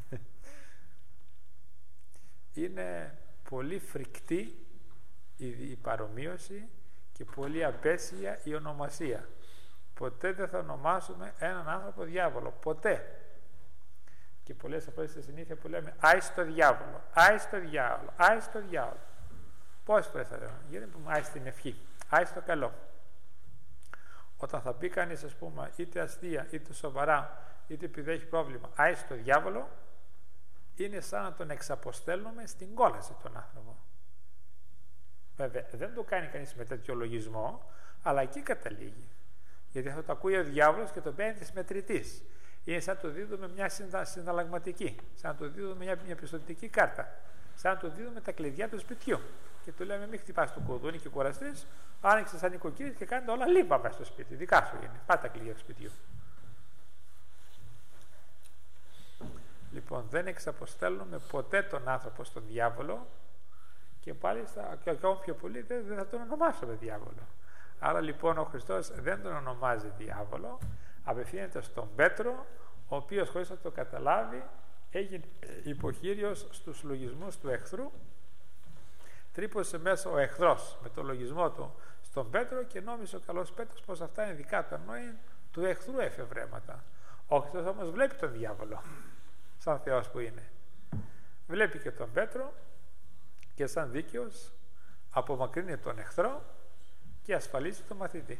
Είναι πολύ φρικτή η παρομοίωση και πολύ απέσια η ονομασία. Ποτέ δεν θα ονομάσουμε έναν άνθρωπο διάβολο. Ποτέ. Και πολλές φορές στη συνήθεια που λέμε «Άι στο διάβολο, άι στο διάβολο, άι στο διάβολο». Πόσες φορές θα λέμε? Γιατί πούμε «Άι στην ευχή, άι στο καλό». Όταν θα πει κανείς, ας πούμε, είτε αστεία, είτε σοβαρά, είτε επειδή έχει πρόβλημα άισε το διάβολο, είναι σαν να τον εξαποστέλνουμε στην κόλαση τον άνθρωπο. Βέβαια δεν το κάνει κανείς με τέτοιο λογισμό, αλλά εκεί καταλήγει. Γιατί αυτό το ακούει ο διάβολος και το παίρνει της μετρητής. Είναι σαν να το δίδουμε μια συναλλαγματική, σαν να το δίδουμε μια πιστωτική κάρτα, σαν να το δίδουμε τα κλειδιά του σπιτιού. Και του λέμε: μην χτυπάς το κουδούνι και κουραστείς, άνοιξε σαν νοικοκύρης και κάνετε όλα λίπα μέσα στο σπίτι. Δικά σου είναι. Πάτα τα κλειδιά του σπιτιού. Λοιπόν, δεν εξαποστέλνουμε ποτέ τον άνθρωπο στον διάβολο και πάλι και ακόμα πιο πολύ δεν θα τον ονομάσουμε διάβολο. Άρα λοιπόν ο Χριστός δεν τον ονομάζει διάβολο, απευθύνεται στον Πέτρο, ο οποίος χωρίς να το καταλάβει έγινε υποχείριος στους λογισμούς του εχθρού. Τρύπωσε μέσα ο εχθρός με το λογισμό του στον Πέτρο και νόμιζε ο καλός Πέτρος πως αυτά είναι δικά του, ενώ είναι του εχθρού εφευρέματα. Ο Χριστός όμως βλέπει τον διάβολο, σαν Θεός που είναι. Βλέπει και τον Πέτρο και σαν δίκαιος απομακρύνει τον εχθρό και ασφαλίζει τον μαθητή.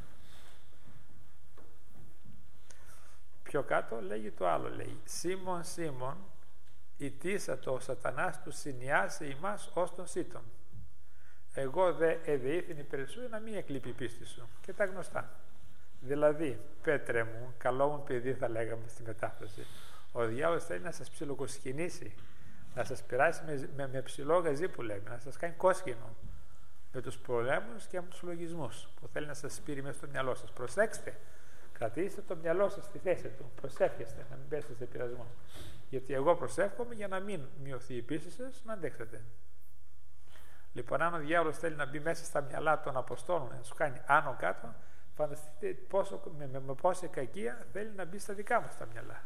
Πιο κάτω λέγει το άλλο, λέει: Σίμων, Σίμων, ητήσατο ο σατανάς του συνιάσει ημάς ως τον σύτων. Εγώ δε εδεήθην υπέρ σου να μην εκλείπει η πίστη σου. Και τα γνωστά. Δηλαδή, Πέτρε μου, καλό μου παιδί, θα λέγαμε στη μετάφραση, ο διάβολος θέλει να σας ψιλοκοσκινήσει, να σας περάσει με ψηλό γαζί που λέμε, να σας κάνει κόσκινο με τους πολέμους και με τους λογισμούς που θέλει να σας σπείρει μέσα στο μυαλό σας. Προσέξτε, κρατήστε το μυαλό σας στη θέση του, προσεύχεστε να μην πέσετε σε πειρασμό. Γιατί εγώ προσεύχομαι για να μην μειωθεί η πίστη σας, να αντέξετε. Λοιπόν, αν ο διάβολος θέλει να μπει μέσα στα μυαλά των Αποστόλων, να σου κάνει άνω κάτω, φανταστείτε με πόση κακία θέλει να μπει στα δικά μας τα μυαλά.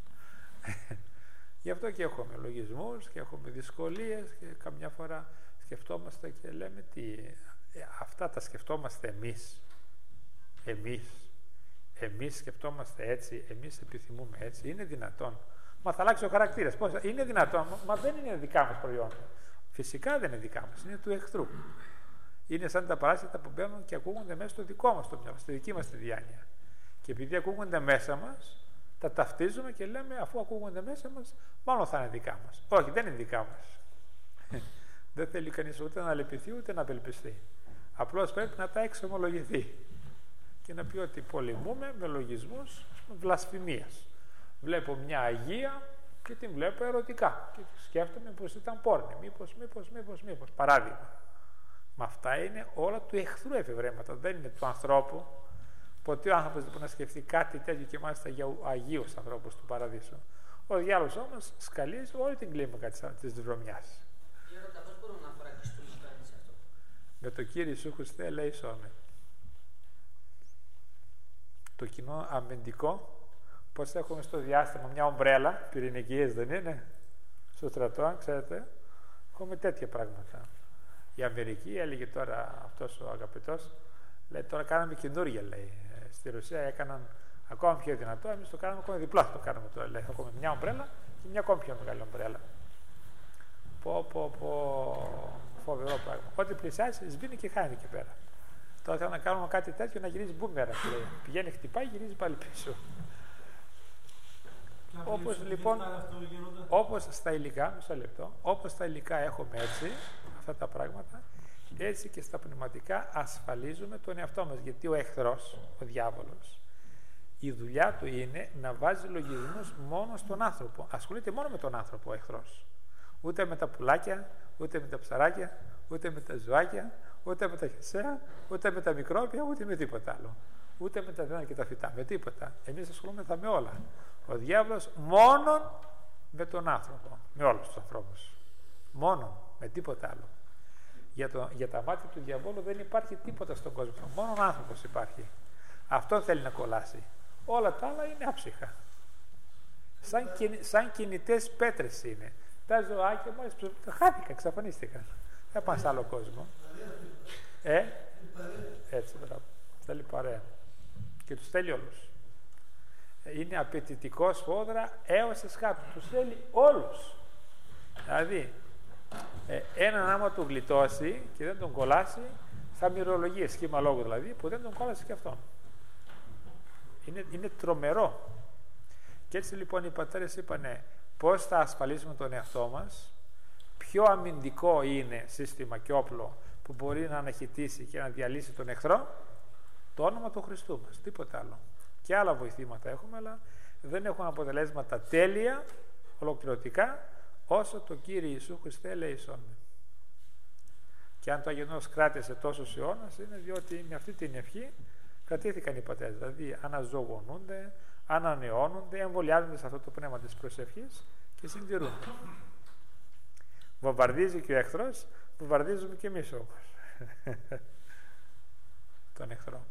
Γι' αυτό και έχουμε λογισμούς και έχουμε δυσκολίες και καμιά φορά σκεφτόμαστε και λέμε αυτά τα σκεφτόμαστε εμείς σκεφτόμαστε έτσι, εμείς επιθυμούμε έτσι. Είναι δυνατόν? Μα θα αλλάξει ο χαρακτήρας. Πώς? Είναι δυνατόν? Μα δεν είναι δικά μας προϊόντα. Φυσικά δεν είναι δικά μας, είναι του εχθρού. Είναι σαν τα παράσιτα που μπαίνουν και ακούγονται μέσα στο δικό μας το μυαλό, στη δική μας τη διάνοια. Και επειδή ακούγονται μέσα μας, τα ταυτίζουμε και λέμε, αφού ακούγονται μέσα μας, μάλλον θα είναι δικά μας. Όχι, δεν είναι δικά μας. Δεν θέλει κανείς ούτε να λυπηθεί ούτε να απελπιστεί. Απλώς πρέπει να τα εξομολογηθεί και να πει ότι πολεμούμε με λογισμούς βλασφημίας. Βλέπω μια Αγία και την βλέπω ερωτικά και σκέφτομαι πως ήταν πόρνη. Μήπως. Παράδειγμα. Μα αυτά είναι όλα του εχθρού εφευρέματα, δεν είναι του ανθρώπου. Ποτέ ο άνθρωπος δεν μπορεί να σκεφτεί κάτι τέτοιο και μάλιστα για αγίους ανθρώπους του παραδείσου. Ο διάλογος όμως σκαλίζει όλη την κλίμακα της βρωμιάς. Γέροντα, πώς μπορούμε να φραγιστούμε κάτι σε αυτό? Με το Κύριε Ιησού Χριστέ ελέησόμε. Το κοινό αμυντικό, πώς έχουμε στο διάστημα μια ομπρέλα, πυρηνικές δεν είναι, στο στρατό, ξέρετε, έχουμε τέτοια πράγματα. Η Αμερική έλεγε τώρα, αυτός ο αγαπητός, λέει τώρα κάναμε καινούργια, λέει. Στη Ρωσία έκαναν ακόμα πιο δυνατό, εμείς το κάναμε ακόμα διπλά, το κάνουμε τώρα, λέει. Έχουμε μια ομπρέλα και μια ακόμα πιο μεγάλη ομπρέλα. Φοβερό πράγμα. Ό,τι πλησιάζει, σβήνει και χάνει εκεί πέρα. Τώρα θέλω να κάνουμε κάτι τέτοιο να γυρίζει μπούμερα, λέει. Πηγαίνει, χτυπάει, γυρίζει πάλι πίσω. Όπως λοιπόν, όπως στα υλικά, μισό λεπτό, όπως στα υλικά έχουμε έτσι, αυτά τα πράγματα, έτσι και στα πνευματικά ασφαλίζουμε τον εαυτό μας. Γιατί ο εχθρός, ο διάβολος, η δουλειά του είναι να βάζει λογισμούς μόνο στον άνθρωπο. Ασχολείται μόνο με τον άνθρωπο ο εχθρός. Ούτε με τα πουλάκια, ούτε με τα ψαράκια, ούτε με τα ζωάκια, ούτε με τα χερσαία, ούτε με τα μικρόβια, ούτε με τίποτα άλλο. Ούτε με τα δέντρα και τα φυτά, με τίποτα. Εμείς ασχολούμεθα με όλα. Ο διάβολος μόνο με τον άνθρωπο, με όλους τους ανθρώπους. Μόνο, με τίποτα άλλο. Για τα μάτια του διαβόλου δεν υπάρχει τίποτα στον κόσμο. Μόνο ο άνθρωπος υπάρχει. Αυτό θέλει να κολλάσει. Όλα τα άλλα είναι άψυχα. Σαν κινητές πέτρες είναι. Τα ζωάκια μόλις χάθηκαν, εξαφανίστηκαν. Δεν πάνε σε άλλο κόσμο. Έτσι, μπράβο. Θέλει παρέα. Και τους θέλει όλους. Είναι απαιτητικό σφόδρα έως εσχάτου. Τους θέλει όλους. Δηλαδή, έναν άμα του γλιτώσει και δεν τον κολλάσει, θα μυρολογεί, σχήμα λόγου δηλαδή, που δεν τον κόλλασε και αυτόν. Είναι τρομερό. Και έτσι λοιπόν οι πατέρες είπανε πώς θα ασφαλίσουμε τον εαυτό μας, πιο αμυντικό είναι σύστημα και όπλο που μπορεί να αναχαιτήσει και να διαλύσει τον εχθρό, το όνομα του Χριστού μας, τίποτα άλλο. Και άλλα βοηθήματα έχουμε, αλλά δεν έχουν αποτελέσματα τέλεια, ολοκληρωτικά, όσο το Κύριε Ιησού Χριστέ ελέησόν με. Και αν το αγενός κράτησε τόσους αιώνας, είναι διότι με αυτή την ευχή κρατήθηκαν οι πατέρες. Δηλαδή αναζωογονούνται, ανανεώνονται, εμβολιάζονται σε αυτό το πνεύμα της προσευχής και συντηρούνται. Βομβαρδίζει και ο εχθρός, βομβαρδίζουμε και εμείς όμως τον εχθρό.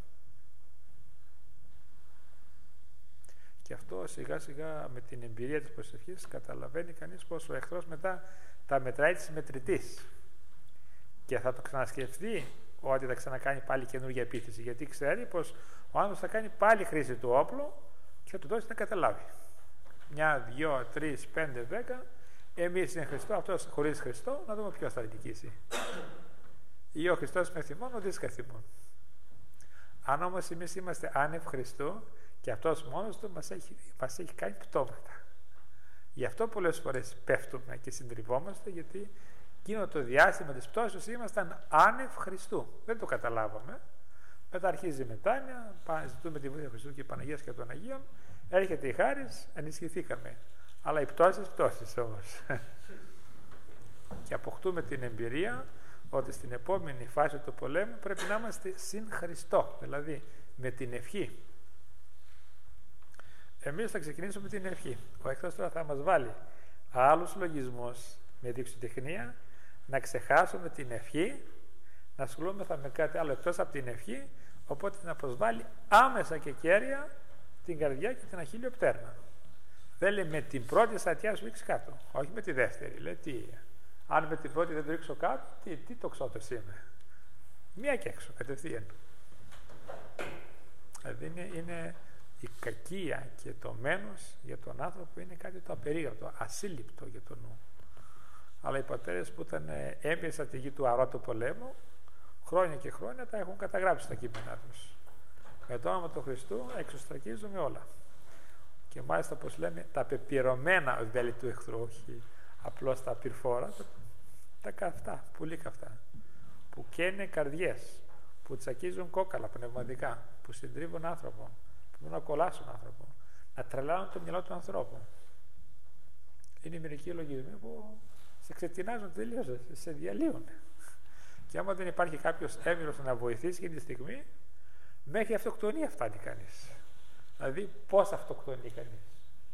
Και αυτό σιγά σιγά με την εμπειρία της προσευχής καταλαβαίνει κανείς πως ο εχθρός μετά τα μετράει της μετρητής και θα το ξανασκεφτεί ότι θα ξανακάνει πάλι καινούργια επίθεση, γιατί ξέρει πως ο άνθρωπος θα κάνει πάλι χρήση του όπλου και θα του δώσει να καταλάβει. 1, 2, 3, 5, 10, εμείς είναι Χριστό, αυτός χωρίς Χριστό, να δούμε ποιος θα νικήσει. Ή ο Χριστός με θυμών, ο δίσκαθημών. Αν όμως εμείς είμαστε άνευ Χριστού και αυτός μόνος του μας έχει κάνει πτώματα. Γι' αυτό πολλές φορές πέφτουμε και συντριβόμαστε, γιατί εκείνο το διάστημα της πτώσεως ήμασταν άνευ Χριστού. Δεν το καταλάβαμε. Μετά αρχίζει η μετάνοια, ζητούμε τη βοήθεια Χριστού και Παναγίας και των Αγίων, έρχεται η χάρις, ενισχυθήκαμε. Αλλά οι πτώσεις όμως. Και αποκτούμε την εμπειρία ότι στην επόμενη φάση του πολέμου πρέπει να είμαστε συν Χριστό, δηλαδή με την ευχή. Εμείς θα ξεκινήσουμε την ευχή. Ο εχθρός τώρα θα μας βάλει άλλους λογισμούς με δεξιοτεχνία, να ξεχάσουμε την ευχή, να ασχολούμεθα με κάτι άλλο εκτός από την ευχή, οπότε να προσβάλλει άμεσα και κέρια την καρδιά και την αχίλιο πτέρνα. Δεν λέει με την πρώτη στατιά σου ρίξει κάτω, όχι με τη δεύτερη. Λέει τι, αν με την πρώτη δεν το ρίξω κάτω, τι τοξότος είμαι. Μία και έξω, κατευθείαν. Δηλαδή είναι η κακία και το μένος για τον άνθρωπο είναι κάτι το απερίγραπτο, ασύλληπτο για τον νου. Αλλά οι πατέρες που ήταν έμπειροι στρατηγοί του αρώτου πολέμου, χρόνια και χρόνια τα έχουν καταγράψει στα κείμενά τους. Με το όνομα του Χριστού εξωστρακίζουμε όλα. Και μάλιστα, όπως λέμε, τα πεπειρωμένα βέλη του εχθρού, όχι απλώς τα πυρφόρα, τα καυτά, πολύ καυτά, που καίνε καρδιές, που τσακίζουν κόκαλα πνευματικά, που συντρίβουν άνθρωπο, που μπορούν να κολλάσουν άνθρωπο, να τρελάνουν το μυαλό του ανθρώπου. Είναι μερικοί λογισμοί που σε ξετινάζουν τελείως, σε διαλύουν. Και άμα δεν υπάρχει κάποιος έμπειρος να βοηθήσει εκείνη τη στιγμή, μέχρι αυτοκτονία φτάνει κανείς. Δηλαδή, πώς αυτοκτονεί κανείς,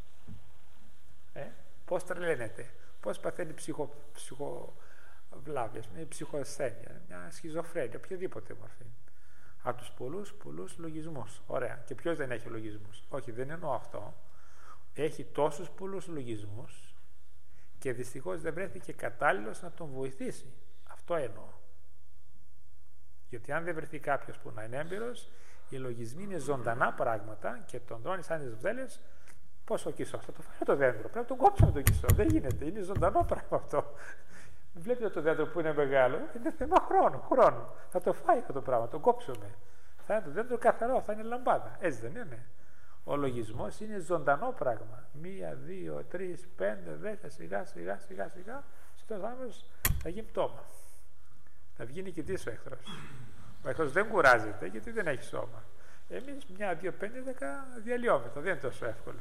πώς τρελαίνεται, πώς παθαίνει ψυχοβλάβειες, μια ψυχοασθένεια, μια σχιζοφρένεια, οποιαδήποτε μορφή. Από τους πολλούς λογισμούς. Ωραία. Και ποιος δεν έχει λογισμούς? Όχι, δεν εννοώ αυτό. Έχει τόσους πολλούς λογισμούς και δυστυχώς δεν βρέθηκε κατάλληλος να τον βοηθήσει. Αυτό εννοώ. Γιατί αν δεν βρεθεί κάποιος που να είναι έμπειρος, οι λογισμοί είναι ζωντανά πράγματα και τον τρώνε σαν τις βδέλες. Πώς ο κισός? Θα το φάει το δέντρο. Πρέπει να τον κόψουμε τον κισό. Δεν γίνεται. Είναι ζωντανό πράγμα αυτό. Βλέπετε το δέντρο που είναι μεγάλο. Είναι θέμα χρόνου. Θα το φάει αυτό το πράγμα. Το κόψουμε. Θα είναι το δέντρο καθαρό. Θα είναι λαμπάδα. Έτσι δεν είναι? Ο λογισμός είναι ζωντανό πράγμα. 1, 2, 3, 5, 10, σιγά. Στον άνθρωπο θα γίνει πτώμα. Θα βγει νικητής ο εχθρός. Ο εχθρός δεν κουράζεται γιατί δεν έχει σώμα. Εμείς 1, 2, 5, 10 διαλυόμεθα. Δεν είναι τόσο εύκολο.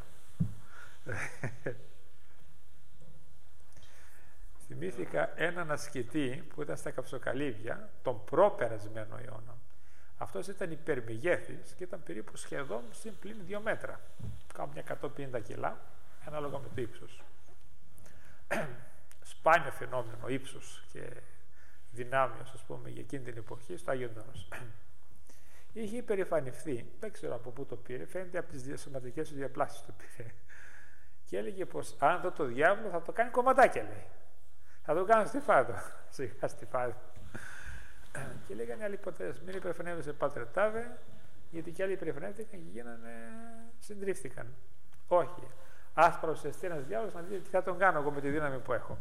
Θυμήθηκα έναν ασκητή που ήταν στα Καψοκαλύβια τον προπερασμένο αιώνα. Αυτός ήταν υπερμεγέθης και ήταν περίπου σχεδόν συν πλην 2 μέτρα. Κάπου μια 150 κιλά, ανάλογα με το ύψος. Σπάνιο φαινόμενο ύψος και δυνάμειος, ας πούμε, για εκείνη την εποχή στο Άγιον Όρος. Είχε υπερηφανευθεί, δεν ξέρω από πού το πήρε, φαίνεται από τις σωματικές του διαπλάσεις το πήρε. Και έλεγε πως αν δω το διάβολο θα το κάνει κομματάκια, λέει. Θα το κάνω στιφάδο. Σιγά στιφάδο. Και λέγανε άλλοι πατέρες, μην υπερηφανεύεσαι Πάτρε Τάβε, γιατί και άλλοι υπερηφανεύτηκαν και συντρίφθηκαν. Όχι. Ας παρουσιαστεί ένας διάβολος να δει τι θα τον κάνω εγώ με τη δύναμη που έχω.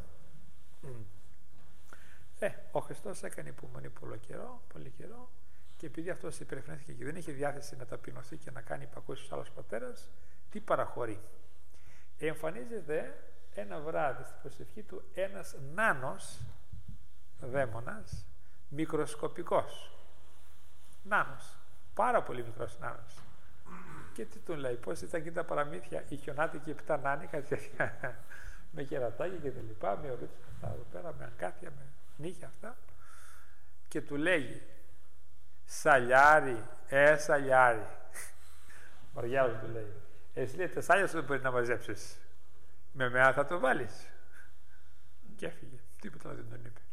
Ο Χριστός έκανε υπομονή πολύ καιρό, και επειδή αυτός υπερηφανεύτηκε και δεν είχε διάθεση να ταπεινωθεί και να κάνει υπακούση στους άλλους πατέρες, τι παραχωρεί? Εμφανίζεται ένα βράδυ στην προσευχή του ένας νάνος δαίμονας, μικροσκοπικός. Νάνος, πάρα πολύ μικρός νάνος. Και τι του λέει, πώς ήταν εκεί τα παραμύθια, οι χιονάτικοι 7 νάνοι, κάτι τέτοια, με κερατάκια και τα λοιπά, με ορίτες αυτά εδώ πέρα, με αγκάθια, με νύχια αυτά. Και του λέγει, σαλιάρι, σαλιάρι. Μαριάζω του λέει, εσύ λέει, τα σάλια σου δεν μπορεί να μαζέψεις. Με μένα θα το βάλεις. Και έφυγε, τίποτα δεν τον είπε.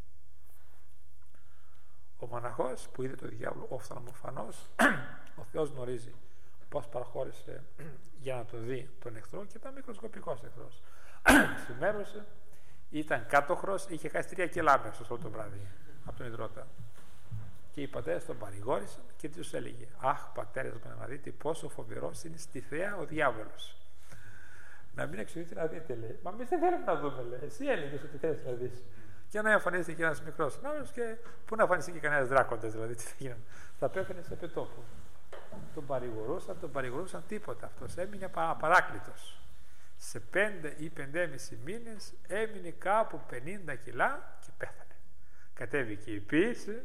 Ο μοναχός που είδε το διάβολο οφθαλμοφανώς, ο Θεός γνωρίζει πώς παραχώρησε για να το δει τον εχθρό, και ήταν μικροσκοπικός εχθρός. Σημέρωσε, ήταν κάτωχρος, είχε χάσει 3 κιλά μέσα αυτό το βράδυ από τον ιδρώτα. Και οι πατέρες τον παρηγόρησαν και τους έλεγε, αχ πατέρες μου, να δείτε πόσο φοβερός είναι στη θέα ο διάβολος. Να μην εξηγείτε να δείτε, λέει. Μα εμείς δεν θέλουμε να δούμε, λέει. Εσύ έλεγες ότι θέλεις να δεις. Και να εμφανίζεται και ένας μικρός νόμος, και πού να εμφανιστεί και κανένας δράκοντας, δηλαδή τι θα γίνει. Θα πέθανε σε πετώπου. Τον παρηγορούσαν τίποτα. Αυτός έμεινε απαράκλητος. Σε 5 ή 5,5 μήνες έμεινε κάπου 50 κιλά και πέθανε. Κατέβηκε η ποίηση.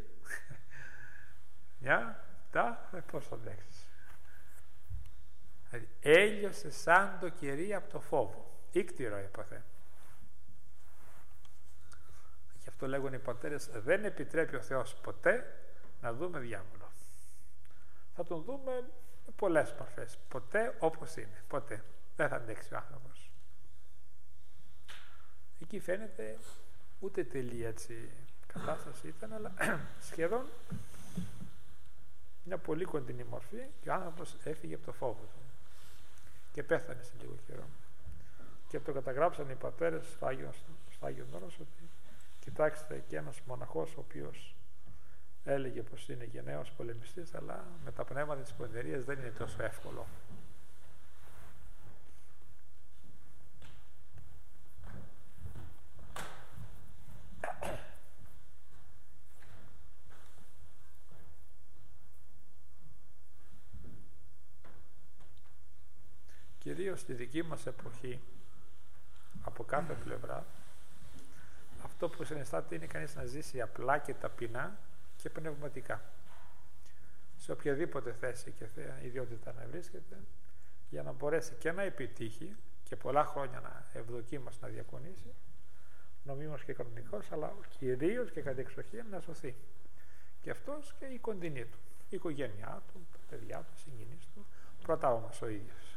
Μια, πώς θα αντέξεις. Δηλαδή, έλειωσε σαν το κερί από το φόβο. Ήκτηρο έπαθε. Γι' αυτό λέγουν οι πατέρες, δεν επιτρέπει ο Θεός ποτέ να δούμε διάβολο. Θα τον δούμε με πολλές μορφές. Ποτέ όπως είναι. Ποτέ. Δεν θα αντέξει ο άνθρωπος. Εκεί φαίνεται ούτε τελεία έτσι κατάσταση ήταν, αλλά σχεδόν μια πολύ κοντινή μορφή, και ο άνθρωπος έφυγε από το φόβο του και πέθανε σε λίγο καιρό. Και το καταγράψαν οι πατέρες στο Άγιο Όρος ότι κοιτάξτε, και ένας μοναχός ο οποίος έλεγε πως είναι γενναίος πολεμιστής, αλλά με τα πνεύματα της πονηρίας δεν είναι τόσο εύκολο. Κυρίως στη δική μας εποχή, από κάθε πλευρά, αυτό που συναισθάται είναι κανείς να ζήσει απλά και ταπεινά και πνευματικά. Σε οποιαδήποτε θέση και ιδιότητα να βρίσκεται, για να μπορέσει και να επιτύχει και πολλά χρόνια να ευδοκίμως να διακονήσει, νομίμως και κανονικός, αλλά κυρίως και κατ' εξοχήν να σωθεί. Και αυτός και η κοντινή του, η οικογένειά του, τα παιδιά του, οι συγγενείς του, πρώτα όμως ο ίδιος.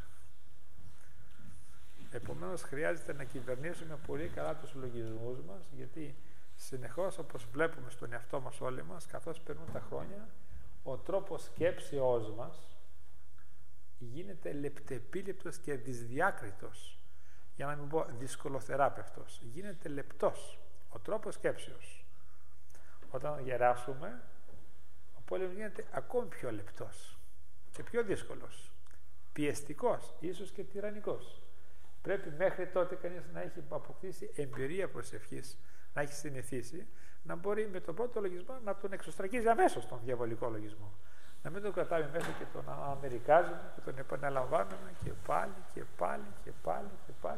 Επομένως χρειάζεται να κυβερνήσουμε πολύ καλά τους λογισμούς μας, γιατί συνεχώς, όπως βλέπουμε στον εαυτό μας όλοι μας, καθώς περνούν τα χρόνια, ο τρόπος σκέψεώς μας γίνεται λεπτεπίλεπτος και δυσδιάκριτος, για να μην πω δυσκολοθεράπευτος. Γίνεται λεπτός ο τρόπος σκέψεως. Όταν γεράσουμε, ο πόλεμος γίνεται ακόμη πιο λεπτός και πιο δύσκολος, πιεστικός, ίσως και τυραννικός. Πρέπει μέχρι τότε κανείς να έχει αποκτήσει εμπειρία προσευχής, να έχει συνηθίσει, να μπορεί με τον πρώτο λογισμό να τον εξωστρακίζει αμέσως τον διαβολικό λογισμό. Να μην τον κρατάμε μέσα και τον αμερικάζουμε και τον επαναλαμβάνουμε και πάλι και πάλι και πάλι και πάλι.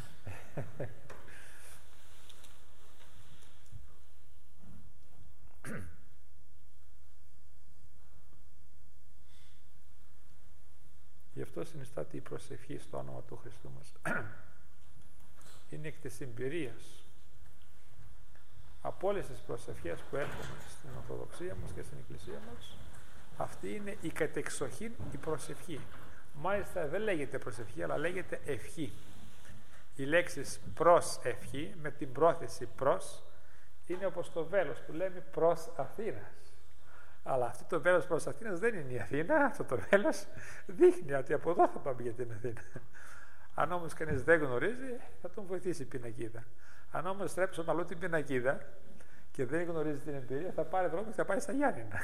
Γι' αυτό συνιστάται η προσευχή στο όνομα του Χριστού μας. Είναι εκ της εμπειρίας. Από όλες τις προσευχές που έχουμε στην Ορθοδοξία μας και στην Εκκλησία μας, αυτή είναι η κατεξοχήν η προσευχή. Μάλιστα δεν λέγεται προσευχή, αλλά λέγεται ευχή. Οι λέξεις προς ευχή, με την πρόθεση προς, είναι όπως το βέλος που λέμε προς Αθήνας. Αλλά αυτό το βέλος προς Αθήνας δεν είναι η Αθήνα, αυτό το βέλος δείχνει ότι από εδώ θα πάμε για την Αθήνα. Αν όμως κανείς δεν γνωρίζει, θα τον βοηθήσει η πινακίδα. Αν όμως στρέψει στον αλλού την πινακίδα και δεν γνωρίζει την εμπειρία, θα πάρει δρόμο και θα πάει στα Γιάννηνα.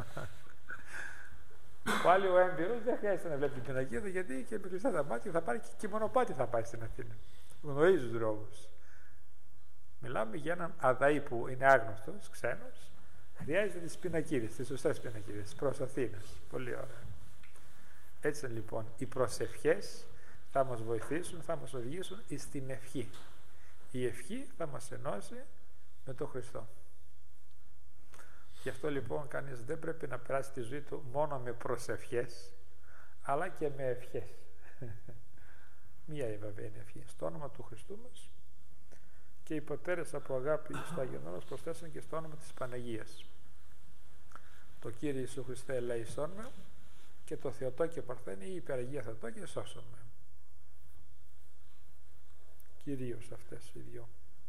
Πάλι ο έμπειρος δεν χρειάζεται να βλέπει την πινακίδα, γιατί και με κλειστά τα μάτια θα πάρει και μονοπάτι θα πάει στην Αθήνα. Γνωρίζει τους δρόμους. Μιλάμε για έναν αδαή που είναι άγνωστος, ξένος. Χρειάζεται τις πινακίδες, τις σωστές πινακίδες, προς Αθήνας. Πολύ ωραία. Έτσι λοιπόν, οι προσευχές θα μας βοηθήσουν, θα μας οδηγήσουν στην ευχή. Η ευχή θα μας ενώσει με τον Χριστό. Γι' αυτό λοιπόν κανείς δεν πρέπει να περάσει τη ζωή του μόνο με προσευχές, αλλά και με ευχές. Μία η βέβαια είναι ευχή. Στο όνομα του Χριστού μας, και οι πατέρες από αγάπη στο Άγιον Όρος προσθέσαν και στο όνομα της Παναγίας. Το Κύριε Ιησού Χριστέ ελέησόν με, και το Θεοτό και Παρθένη ή υπεραγία Θεοτό και σώσον με. Κυρίως αυτές οι δυο.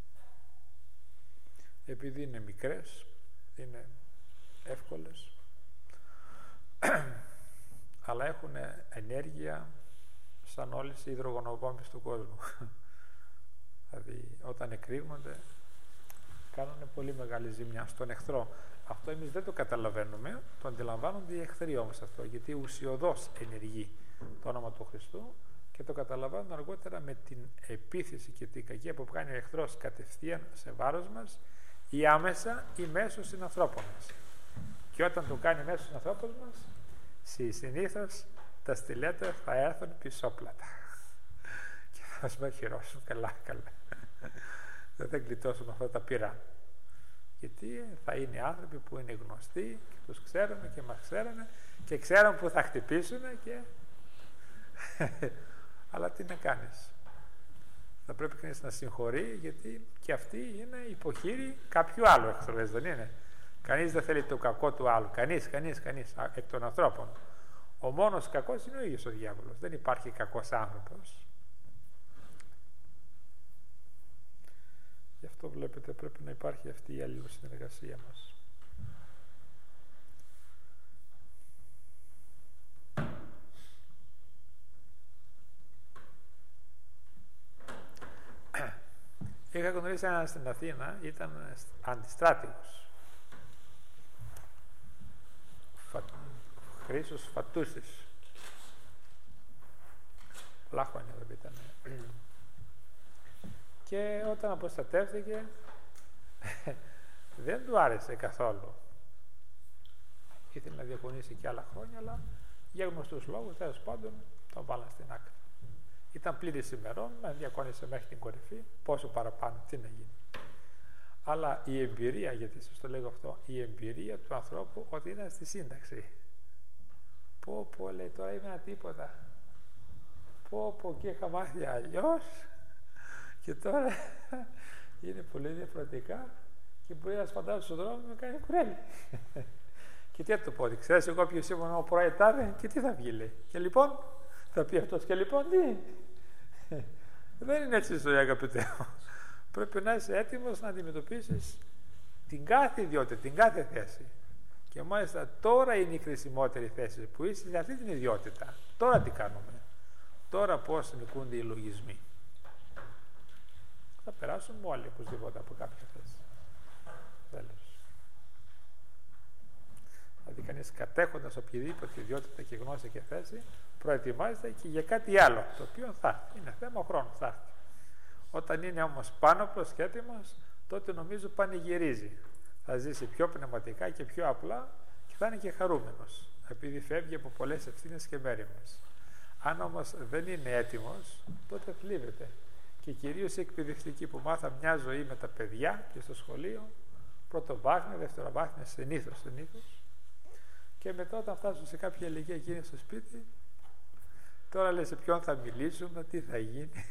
Επειδή είναι μικρές, είναι εύκολες, αλλά έχουν ενέργεια σαν όλες οι υδρογονοβόμβες του κόσμου. Δηλαδή όταν εκρήγνονται κάνουν πολύ μεγάλη ζημιά στον εχθρό. Αυτό εμείς δεν το καταλαβαίνουμε, το αντιλαμβάνονται οι εχθροί όμως αυτό, γιατί ουσιωδώς ενεργεί το όνομα του Χριστού και το καταλαβαίνουν αργότερα με την επίθεση και την κακία που κάνει ο εχθρός κατευθείαν σε βάρος μας ή άμεσα ή μέσω συνανθρώπων μας. Και όταν το κάνει μέσω συνανθρώπων μας, συνήθως τα στιλέτα θα έρθουν πισόπλατα και θα μας μαχαιρώσουν καλά. Δεν θα γλιτώσουν αυτά τα πυρά, γιατί θα είναι άνθρωποι που είναι γνωστοί και τους ξέρουμε και μας ξέρουν και ξέρουν που θα χτυπήσουν και αλλά τι να κάνεις, θα πρέπει κανείς να συγχωρεί, γιατί και αυτοί είναι υποχείροι κάποιου άλλου εχθρού, δεν είναι? Κανείς δεν θέλει το κακό του άλλου, κανείς εκ των ανθρώπων. Ο μόνος κακός είναι ο ίδιος ο διάβολος, δεν υπάρχει κακός άνθρωπος. Γι' αυτό βλέπετε πρέπει να υπάρχει αυτή η αλληλοσυνεργασία μας. Είχα γνωρίσει έναν στην Αθήνα, ήταν αντιστράτηγος. Χρήσος Φατούσης. Πολλά χρόνια βέβαια ήταν. Και όταν αποστατεύθηκε δεν του άρεσε καθόλου. Ήθελε να διακονήσει και άλλα χρόνια, αλλά για γνωστούς λόγους, τέλος πάντων, τον βάλαν στην άκρη. Ήταν πλήρης ημερών, να διακόνησε μέχρι την κορυφή, πόσο παραπάνω, τι να γίνει. Αλλά η εμπειρία, γιατί σας το λέγω αυτό, η εμπειρία του ανθρώπου ότι ήταν στη σύνταξη. Πω, λέει, τώρα είμαι ένα τίποτα. Πω, και είχα μάθει αλλιώς. Και τώρα είναι πολύ διαφορετικά και μπορεί να σπαντάζει στον δρόμο να κάνει κουρέλι. Και τι θα του πω, ότι ξέρεις εγώ ποιος ήμουν ο προαετάδε και τι θα βγει, λέει. Και λοιπόν, θα πει αυτός, και λοιπόν τι. Δεν είναι έτσι η ζωή, αγαπητέ μου. Πρέπει να είσαι έτοιμος να αντιμετωπίσεις την κάθε ιδιότητα, την κάθε θέση. Και μάλιστα τώρα είναι η χρησιμότερη θέση που είσαι για αυτή την ιδιότητα. Τώρα τι κάνουμε. Τώρα πώς νικούνται οι λογισμοί. Θα περάσουν όλοι οπωσδήποτε από κάποια θέση. Τέλος. Δηλαδή κανείς κατέχοντας οποιαδήποτε ιδιότητα και γνώση και θέση προετοιμάζεται και για κάτι άλλο, το οποίο θα έρθει. Είναι θέμα χρόνου, θα έρθει. Όταν είναι όμως πάνω προς και έτοιμος, τότε νομίζω πανηγυρίζει. Θα ζήσει πιο πνευματικά και πιο απλά και θα είναι και χαρούμενος, επειδή φεύγει από πολλές ευθύνες και μέριμνες. Αν όμως δεν είναι έτοιμος, τότε θλίβεται. Και κυρίως οι εκπαιδευτικοί που μάθαν μια ζωή με τα παιδιά και στο σχολείο, πρωτοβάθμια, δευτεροβάθμια, συνήθως. Και μετά όταν φτάσουν σε κάποια ηλικία εκείνη στο σπίτι, τώρα λέει σε ποιον θα μιλήσουμε, τι θα γίνει.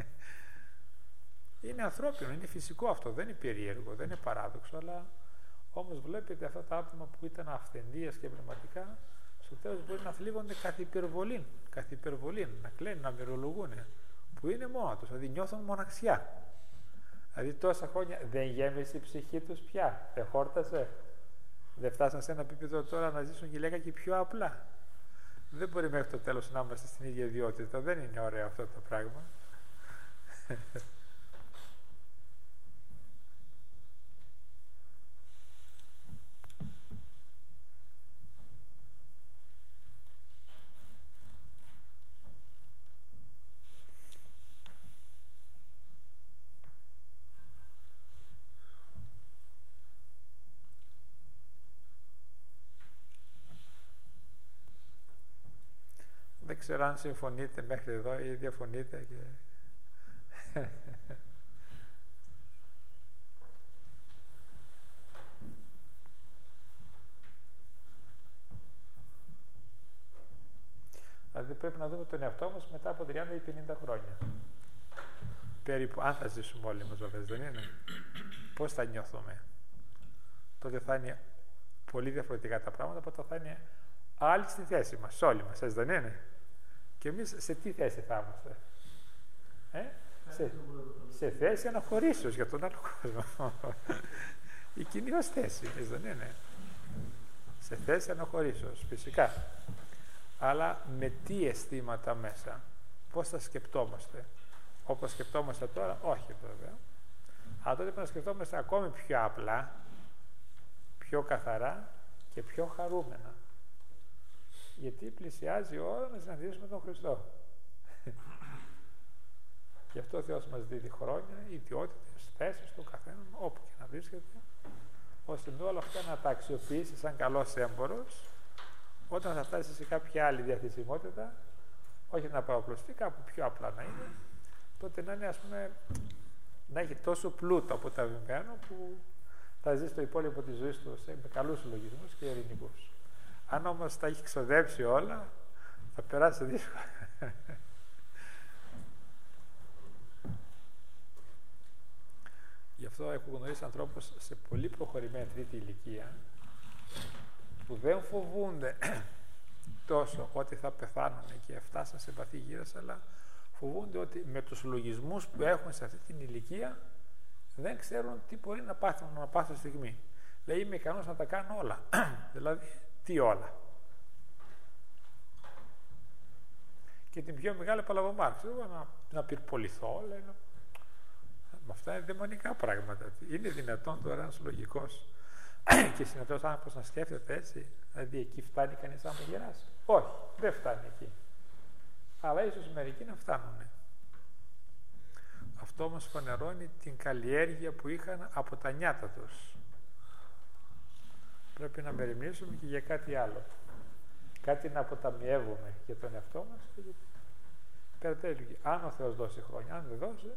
Είναι ανθρώπινο, είναι φυσικό αυτό, δεν είναι περίεργο, δεν είναι παράδοξο, αλλά όμως βλέπετε αυτά τα άτομα που ήταν αυθεντίας και πνευματικά, στο τέλος μπορεί να θλίβονται καθ' υπερβολήν, να κλαίνουν, να μυρολογούν, που είναι μόνο τους, δηλαδή νιώθουν μοναξιά. Δηλαδή τόσα χρόνια δεν γέμισε η ψυχή τους πια, δεν χόρτασε, δεν φτάσαν σε ένα επίπεδο τώρα να ζήσουν γυλαίκα και πιο απλά. Δεν μπορεί μέχρι το τέλος να είμαστε στην ίδια ιδιότητα, δεν είναι ωραίο αυτό το πράγμα. ξέρω αν συμφωνείτε μέχρι εδώ ή διαφωνείτε. Δηλαδή πρέπει να δούμε τον εαυτό μας μετά από 30 ή 50 χρόνια. Περίπου, αν θα ζήσουμε όλοι μας βέβαια, δεν είναι. Πώς θα νιώθουμε. Τότε θα είναι πολύ διαφορετικά τα πράγματα, οπότε θα είναι άλλοι στη θέση μας, όλοι μας, έτσι δεν είναι. Και εμείς σε τι θέση θα είμαστε. Σε θέση αναχωρήσεως για τον άλλο κόσμο. Η κοινή ως θέση, έτσι δεν είναι. Σε θέση αναχωρήσεως, φυσικά. Αλλά με τι αισθήματα μέσα. Πώς θα σκεπτόμαστε. Όπως σκεπτόμαστε τώρα, όχι βέβαια. Αλλά τότε πρέπει να σκεφτόμαστε ακόμη πιο απλά, πιο καθαρά και πιο χαρούμενα. Γιατί πλησιάζει η ώρα να συναντήσουμε τον Χριστό. Γι' αυτό ο Θεός μας δίδει χρόνια, ιδιότητες, θέσεις του καθέναν, όπου και να βρίσκεται, ώστε με όλα αυτά να τα αξιοποιήσει σαν καλός έμπορος, όταν θα φτάσει σε κάποια άλλη διαθεσιμότητα, όχι να παραπλωστεί, κάπου πιο απλά να είναι, τότε να είναι, ας πούμε, να έχει τόσο πλούτο αποταμιμένο που θα ζει το υπόλοιπο της ζωής του με καλούς συλλογισμούς και ειρηνικούς. Αν όμως τα έχει ξοδέψει όλα, θα περάσει δύσκολα. Γι' αυτό έχω γνωρίσει ανθρώπους σε πολύ προχωρημένη τρίτη ηλικία που δεν φοβούνται τόσο ότι θα πεθάνουν και φτάσαν σε βαθύ γύρας, αλλά φοβούνται ότι με τους λογισμούς που έχουν σε αυτή την ηλικία δεν ξέρουν τι μπορεί να πάθουν ανά πάσα στιγμή. Λέει, είμαι ικανός να τα κάνω όλα. Δηλαδή, τι όλα. Και την πιο μεγάλη παλαβομάρ. Ξέρω να πυρποληθώ, λέει. Με αυτά είναι δαιμονικά πράγματα. Είναι δυνατόν τώρα ένας λογικός και συνετός άνθρωπος να σκέφτεται έτσι? Δηλαδή, εκεί φτάνει κανείς άμα γεράσει? Όχι, δεν φτάνει εκεί. Αλλά ίσως μερικοί να φτάνουν. Αυτό όμως φανερώνει την καλλιέργεια που είχαν από τα νιάτα τους. Πρέπει να μεριμνήσουμε και για κάτι άλλο. Κάτι να αποταμιεύουμε για τον εαυτό μας και για περαιτέρω. Αν ο Θεός δώσει χρόνια, αν δεν δώσει,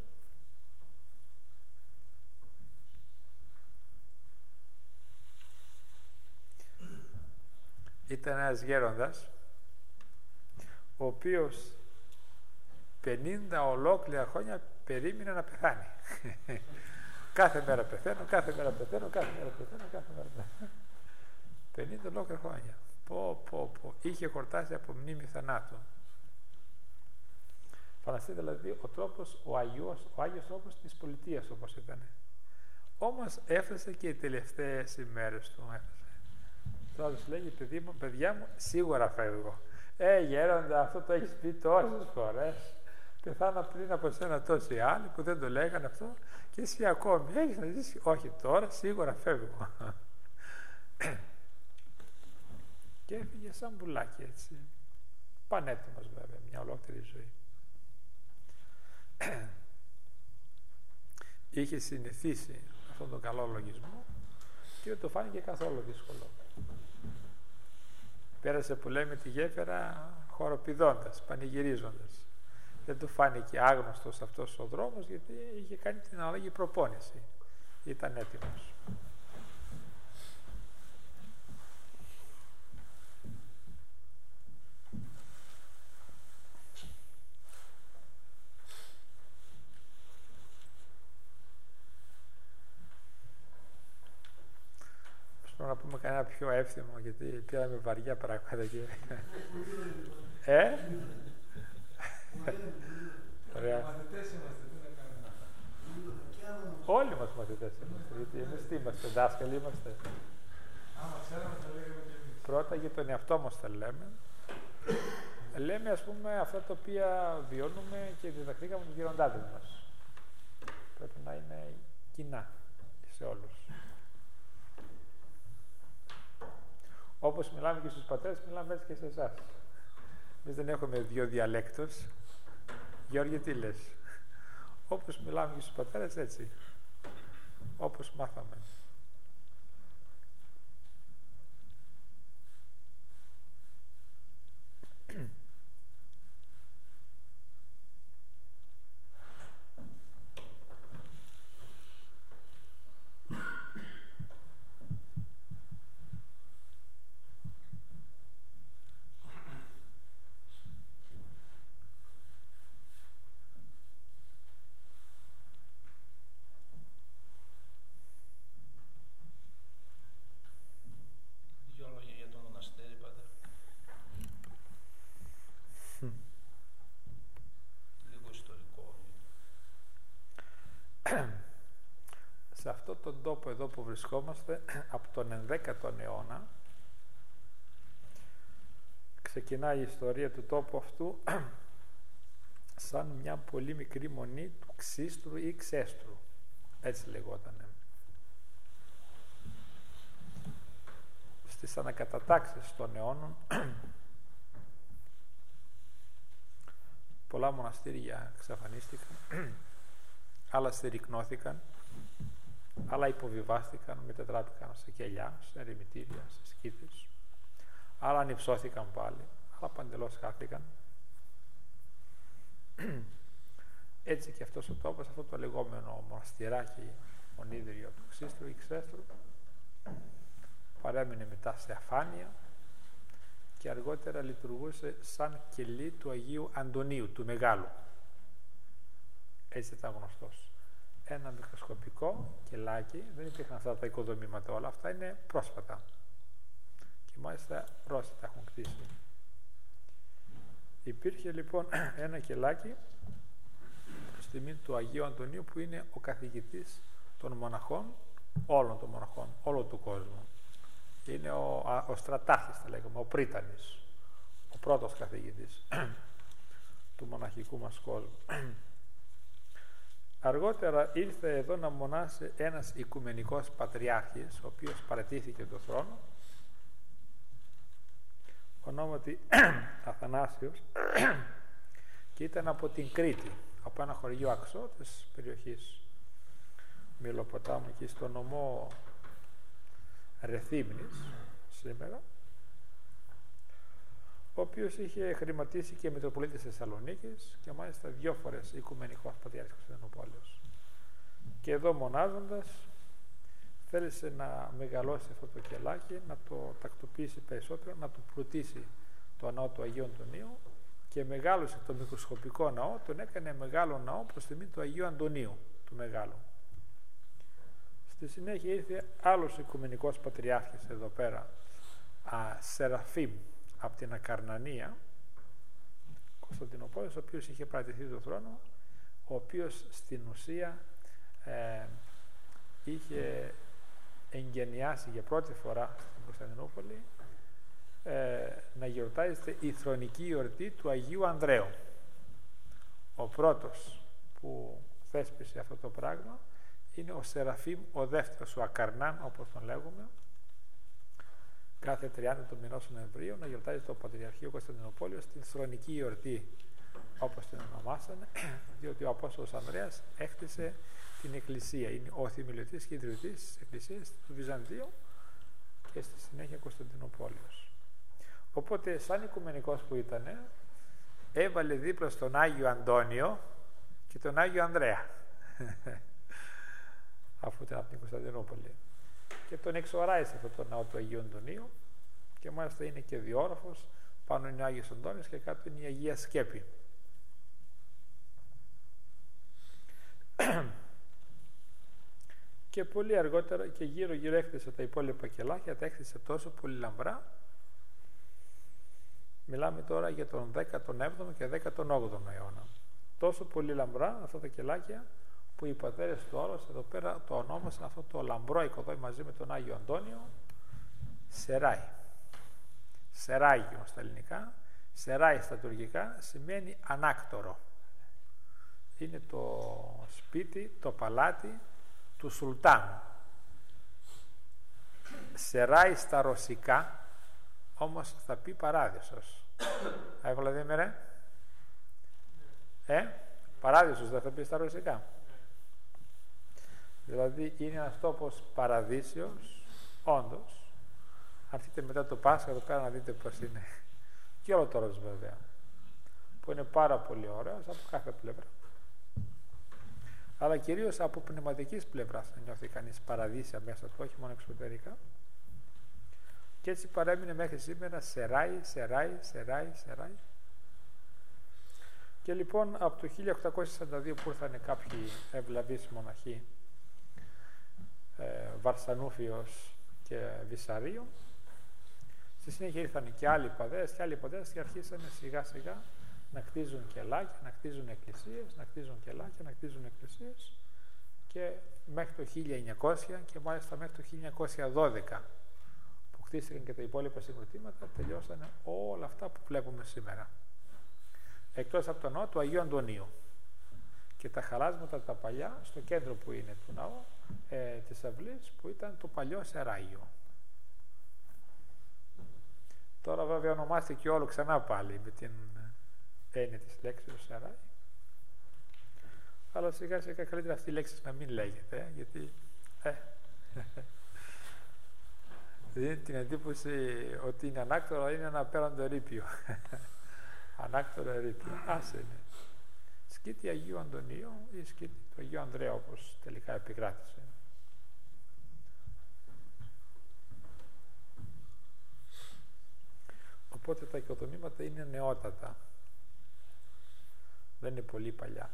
ήταν ένας γέροντας ο οποίος 50 ολόκληρα χρόνια περίμενε να πεθάνει. Κάθε μέρα πεθαίνω, κάθε μέρα πεθαίνω, κάθε μέρα πεθαίνω, κάθε μέρα πεθαίνω. 50 ολόκληρα χρόνια. Πω. Είχε χορτάσει από μνήμη θανάτου. Φανταστείτε δηλαδή ο τρόπος, ο Άγιος τρόπος της πολιτείας όπως ήταν. Όμως έφτασε και οι τελευταίες ημέρες του. Τώρα τους λέγει, παιδιά μου, σίγουρα φεύγω. Γέροντα, αυτό το έχεις πει τόσες φορές. Πεθάνα πριν από σένα τόσοι άλλοι που δεν το λέγανε αυτό και εσύ ακόμη έχεις να ζήσεις? Όχι, τώρα σίγουρα φεύγω. Και έφυγε σαν πουλάκι έτσι. Πανέτοιμος βέβαια, μια ολόκληρη ζωή. Είχε συνηθίσει αυτόν τον καλό λογισμό και δεν το φάνηκε καθόλου δύσκολο. Πέρασε που λέμε τη γέφυρα χοροπηδώντας, πανηγυρίζοντας. Δεν του φάνηκε άγνωστος αυτός ο δρόμος, γιατί είχε κάνει την ανάλογη προπόνηση. Ήταν έτοιμος. Να πούμε κανένα πιο εύθυμο, γιατί πήραμε βαριά πράγματα και... Ωραία. Μαθητές είμαστε, τι να κάνουμε. Όλοι μας μαθητές είμαστε, γιατί εμείς τι είμαστε, δάσκαλοι είμαστε. Άμα ξέραμε θα λέγαμε και εμείς. Πρώτα για τον εαυτό μας θα λέμε. Λέμε ας πούμε αυτά τα οποία βιώνουμε και διδαχθήκαμε τους γεροντάδες μας. Πρέπει να είναι κοινά σε όλους. Όπως μιλάμε και στους πατέρες, μιλάμε έτσι και σε εσάς. Εμείς δεν έχουμε δύο διαλέκτους. Γιώργη, τι λες? Όπως μιλάμε και στους πατέρες, έτσι. Όπως μάθαμε. σε αυτόν τον τόπο εδώ που βρισκόμαστε από τον 11ο αιώνα ξεκινάει η ιστορία του τόπου αυτού σαν μια πολύ μικρή μονή του Ξίστρου ή Ξέστρου, έτσι λεγότανε. Στις ανακατατάξεις των αιώνων πολλά μοναστήρια εξαφανίστηκαν, άλλα συρρικνώθηκαν, άλλα υποβιβάστηκαν, μετατράπηκαν σε κελιά, σε ερημητήρια, σε σκήτες, άλλα ανυψώθηκαν πάλι, άλλα παντελώς χάθηκαν. Έτσι και αυτός ο τόπος, αυτό το λεγόμενο μοναστηράκι, μονίδριο του Ξίστρου ή Ξέστρου, παρέμεινε μετά σε αφάνεια και αργότερα λειτουργούσε σαν κελί του Αγίου Αντωνίου, του Μεγάλου. Έτσι ήταν γνωστός. Ένα μικροσκοπικό κελάκι, δεν υπήρχαν αυτά τα οικοδομήματα όλα, αυτά είναι πρόσφατα. Και μάλιστα πρόσθετα έχουν κτίσει. Υπήρχε λοιπόν ένα κελάκι προς τιμή του Αγίου Αντωνίου που είναι ο καθηγητής των μοναχών, όλων των μοναχών, όλου του κόσμου. Είναι ο στρατάρχης, θα λέγαμε, ο πρίτανης, ο πρώτος καθηγητής του μοναχικού μας κόσμου. Αργότερα ήρθε εδώ να μονάσει ένας οικουμενικός πατριάρχης, ο οποίος παραιτήθηκε το θρόνο, ονόματι Αθανάσιος, και ήταν από την Κρήτη, από ένα χωριό Αξό της περιοχής Μυλοποτάμου, εκεί στο νομό Ρεθύμνης σήμερα, ο οποίος είχε χρηματίσει και Μητροπολίτης Θεσσαλονίκης και μάλιστα 2 φορές οικουμενικός πατριάρχης Κωνσταντινούπολης. Και εδώ μονάζοντας θέλησε να μεγαλώσει αυτό το κελάκι, να το τακτοποιήσει περισσότερο, να το πλουτίσει το ναό του Αγίου Αντωνίου, και μεγάλωσε το μικροσκοπικό ναό, τον έκανε μεγάλο ναό προς τιμή του Αγίου Αντωνίου, του Μεγάλου. Στη συνέχεια ήρθε άλλος οικουμενικός πατριάρχης εδώ πέρα, Σεραφείμ, από την Ακαρνανία, Κωνσταντινούπολης, ο οποίος είχε παραιτηθεί το θρόνο, ο οποίος στην ουσία είχε εγκαινιάσει για πρώτη φορά στην Κωνσταντινούπολη να γιορτάζεται η θρονική εορτή του Αγίου Ανδρέου. Ο πρώτος που θέσπισε αυτό το πράγμα είναι ο Σεραφείμ ο δεύτερος, ο Ακαρνάν όπως τον λέγουμε. Κάθε 30 του μηνός Νοεμβρίου να γιορτάζει το Πατριαρχείο Κωνσταντινούπολιο στην θρονική εορτή, όπως την ονομάσανε, διότι ο Απόστολος Ανδρέας έκτισε την Εκκλησία. Είναι ο θεμελιωτής και ιδρυτής της Εκκλησίας του Βυζαντίου και στη συνέχεια Κωνσταντινούπολιος. Οπότε, σαν οικουμενικός που ήταν, έβαλε δίπλα στον Άγιο Αντώνιο και τον Άγιο Ανδρέα, αφού ήταν από την Κωνσταντινούπολη. Και τον εξοράισε αυτό το ναό του Αγίου Αντωνίου, και μάλιστα είναι και διόροφος, πάνω είναι ο Άγιος Αντώνιος και κάτω είναι η Αγία Σκέπη. Και πολύ αργότερα και γύρω γύρω έκτισε τα υπόλοιπα κελάκια, τα έκτισε τόσο πολύ λαμπρά. Μιλάμε τώρα για τον 17ο και 18ο αιώνα. Τόσο πολύ λαμπρά αυτά τα κελάκια που οι πατέρες του Όρος εδώ πέρα το ονόμασαν αυτό το λαμπρό οικοδόμημα μαζί με τον Άγιο Αντώνιο Σεράι. Σεράγιο στα ελληνικά, Σεράι στα τουρκικά σημαίνει ανάκτορο. Είναι το σπίτι, το παλάτι του Σουλτάνου. Σεράι στα ρωσικά όμως θα πει παράδεισος. Βλαδίμηρε? Παράδεισος δεν θα πει στα ρωσικά? Δηλαδή είναι ένας τόπος παραδείσιος, όντως. Αν έρθετε μετά το Πάσχα εδώ πέρα να δείτε πως είναι. Και όλο το Ρος βέβαια, που είναι πάρα πολύ ωραίος από κάθε πλευρά. Αλλά κυρίως από πνευματικής πλευράς να νιώθει κανείς παραδείσια μέσα του, όχι μόνο εξωτερικά. Και έτσι παρέμεινε μέχρι σήμερα Σεράι. Και λοιπόν από το 1842 που ήρθαν κάποιοι ευλαβείς μοναχοί, Βαρσανούφιος και Βυσαρίου, στη συνέχεια ήρθαν και άλλοι παδές και αρχίσανε σιγά σιγά να κτίζουν κελάκια, να κτίζουν εκκλησίες, να κτίζουν κελάκια, να κτίζουν εκκλησίες, και μέχρι το 1900 και μάλιστα μέχρι το 1912 που χτίστηκαν και τα υπόλοιπα συγκροτήματα, τελειώσανε όλα αυτά που βλέπουμε σήμερα. Εκτός από το ναό του Αγίου Αντωνίου και τα χαράσματα τα παλιά στο κέντρο που είναι του ναού της αυλής, που ήταν το παλιό Σεράγιο. Τώρα βέβαια ονομάστηκε όλο ξανά πάλι με την έννοια της λέξης Σεράγιο. Αλλά σιγά σιγά καλύτερα αυτή η λέξη να μην λέγεται, γιατί δίνει την εντύπωση ότι είναι ανάκτορο, είναι ένα απέραντο ερείπιο. Ανάκτορο ερείπιο. Άσε είναι. Σκήτη Αγίου Αντωνίου ή σκήτη του Αγίου Ανδρέα, όπως τελικά επικράτησε. Οπότε τα οικοδομήματα είναι νεότατα. Δεν είναι πολύ παλιά.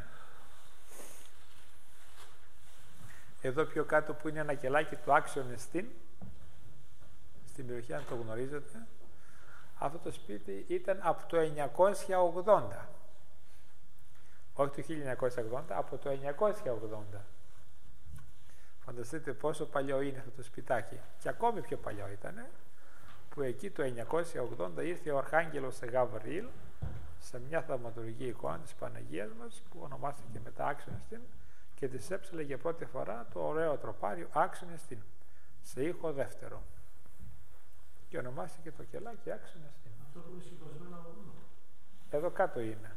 Εδώ πιο κάτω που είναι ένα κελάκι του Άξιον Εστίν, στην περιοχή, αν το γνωρίζετε, αυτό το σπίτι ήταν από το 980. Όχι το 1980, από το 980. Φανταστείτε πόσο παλιό είναι αυτό το σπιτάκι. Και ακόμη πιο παλιό ήταν, που εκεί το 980 ήρθε ο Αρχάγγελος Γαβριήλ σε μια θαυματουργική εικόνα της Παναγίας μας, που ονομάστηκε μετά Άξιον Εστίν, και της έψελε για πρώτη φορά το ωραίο τροπάριο Άξιον Εστίν, σε ήχο δεύτερο. Και ονομάστηκε το κελάκι Άξιον Εστίν. Αυτό που είναι σκεπασμένο από εδώ. Εδώ κάτω είναι.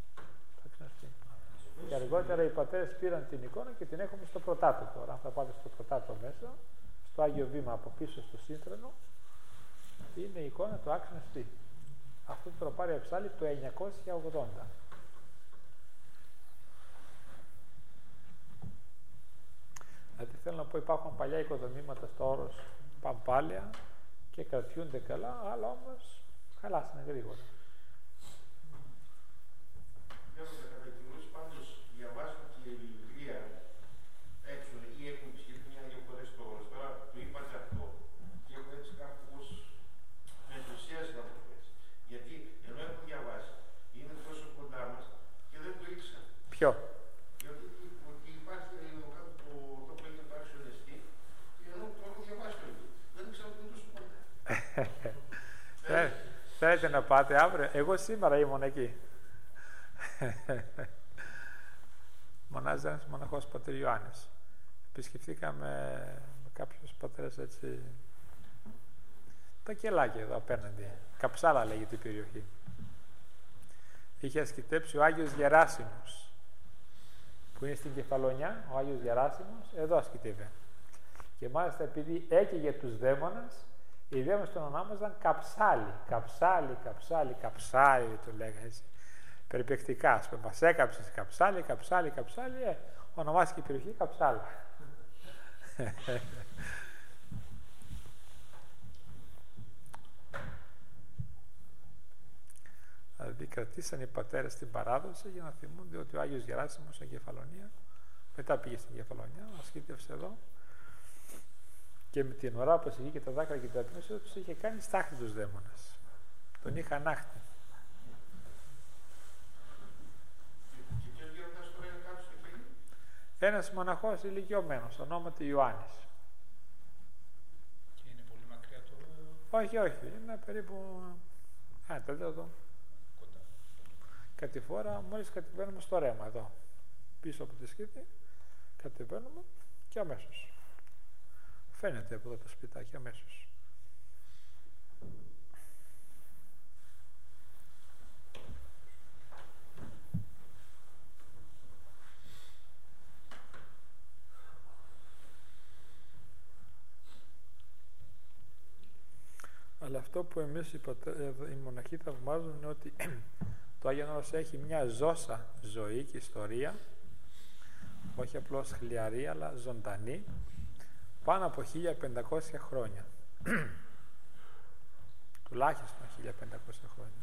Και αργότερα οι πατέρες πήραν την εικόνα και την έχουμε στο Πρωτάτο τώρα. Αν θα πάτε στο Πρωτάτο μέσα, στο Άγιο Βήμα από πίσω στο Σύντρανο, είναι η εικόνα του Άξιον Εστίν. Αυτό το τροπάριο εψάλλει το 980. Δηλαδή θέλω να πω, υπάρχουν παλιά οικοδομήματα στο όρος Παμπάλαια και κρατιούνται καλά, αλλά όμως χαλάσανε γρήγορα. Κατά καιρούς πάντως διαβάζουμε και η βιβλία έξω ή έχουν επισκεφτεί μια-δυο φορές τώρα το είπατε αυτό και έχω έτσι κάπως με ενθουσιάζει να το πες. Γιατί ενώ έχω διαβάσει, είναι τόσο κοντά μας και δεν το ήξερα. Ποιο? Γιατί ότι υπάρχει εδώ κάτω το που έχει το Άξιον Εστίν και ενώ το έχω διαβάσει το ίδιο. Δεν ήξερα ότι είναι τόσο κοντά. Θέλετε να πάτε αύριο? Εγώ σήμερα ήμουν εκεί. Μονάζει ένας μοναχός, πατήρ Ιωάννης. Επισκεφθήκαμε με κάποιους πατέρες έτσι. Τα κελάκια εδώ απέναντι. Καψάλα λέγεται η περιοχή. Είχε ασκητέψει ο Άγιος Γεράσιμος, που είναι στην Κεφαλονιά. Ο Άγιος Γεράσιμος εδώ ασκητεύε. Και μάλιστα επειδή έκαιγε τους δαίμονες, οι δαίμονες τον ονόμαζαν Καψάλι. Καψάλι, Καψάλι, Καψάλι το λέγανε έτσι. Περιπεκτικά, ας πούμε, μας έκαψες Καψάλι, Καψάλι, Καψάλι, ονομάστηκε η περιοχή Καψάλα. Δηλαδή κρατήσαν οι πατέρες την παράδοση για να θυμούνται ότι ο Άγιος Γεράσιμος στην Κεφαλονία, μετά πήγε στην Κεφαλονία, ασκήτευσε εδώ και με την ώρα που είχε και τα δάκρυα και τα πίσω τους είχε κάνει στάχτη τους δαίμονες. Τον είχαν άχτη. Ένας μοναχός ηλικιωμένος, ονόματι Ιωάννης. Και είναι πολύ μακριά το... Όχι, όχι, είναι περίπου τέταρτο. Κοντά. Κατηφόρα, μόλις κατεβαίνουμε στο ρέμα εδώ, πίσω από τη σκήτη, κατεβαίνουμε και αμέσως. Φαίνεται από εδώ το σπιτάκι αμέσως. Αλλά αυτό που εμείς οι μοναχοί θαυμάζουν είναι ότι το Άγιον Όρος έχει μια ζώσα ζωή και ιστορία, όχι απλώς χλιαρή αλλά ζωντανή, πάνω από 1500 χρόνια. Τουλάχιστον 1500 χρόνια.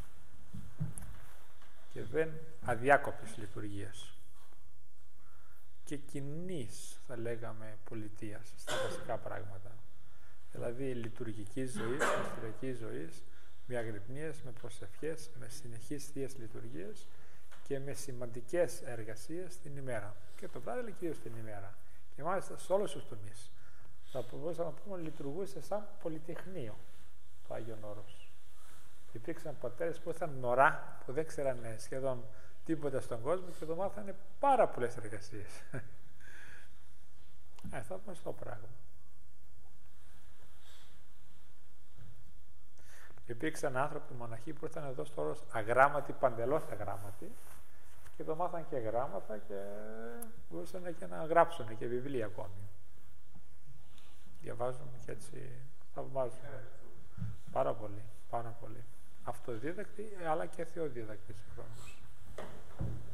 Και δεν αδιάκοπης λειτουργίας. Και κοινής, θα λέγαμε, πολιτείας στα βασικά πράγματα. Δηλαδή λειτουργική ζωή, μυστηριακή ζωή, με αγρυπνίες, με προσευχές, με συνεχείς θείες λειτουργίες και με σημαντικές εργασίες την ημέρα. και το βράδυ, αλλά κυρίως την ημέρα. Και μάλιστα σε όλους τους τομείς. Θα μπορούσαμε να πούμε λειτουργούσε σαν πολυτεχνείο το Άγιον Όρος. Υπήρξαν πατέρες που ήρθαν νωρά, που δεν ξέρανε σχεδόν τίποτα στον κόσμο και το μάθανε πάρα πολλές εργασίες. Θαυμαστό πράγμα. Υπήρξαν άνθρωποι μοναχοί που ήρθαν εδώ στο Όρος αγράμματοι, παντελώς αγράμματοι, και το μάθαν και γράμματα και μπορούσαν και να γράψουν και βιβλία ακόμη. Διαβάζουν και έτσι θαυμάζουν. Πάρα πολύ, πάρα πολύ. Αυτοδίδακτοι αλλά και θεοδίδακτοι συγχρόνως.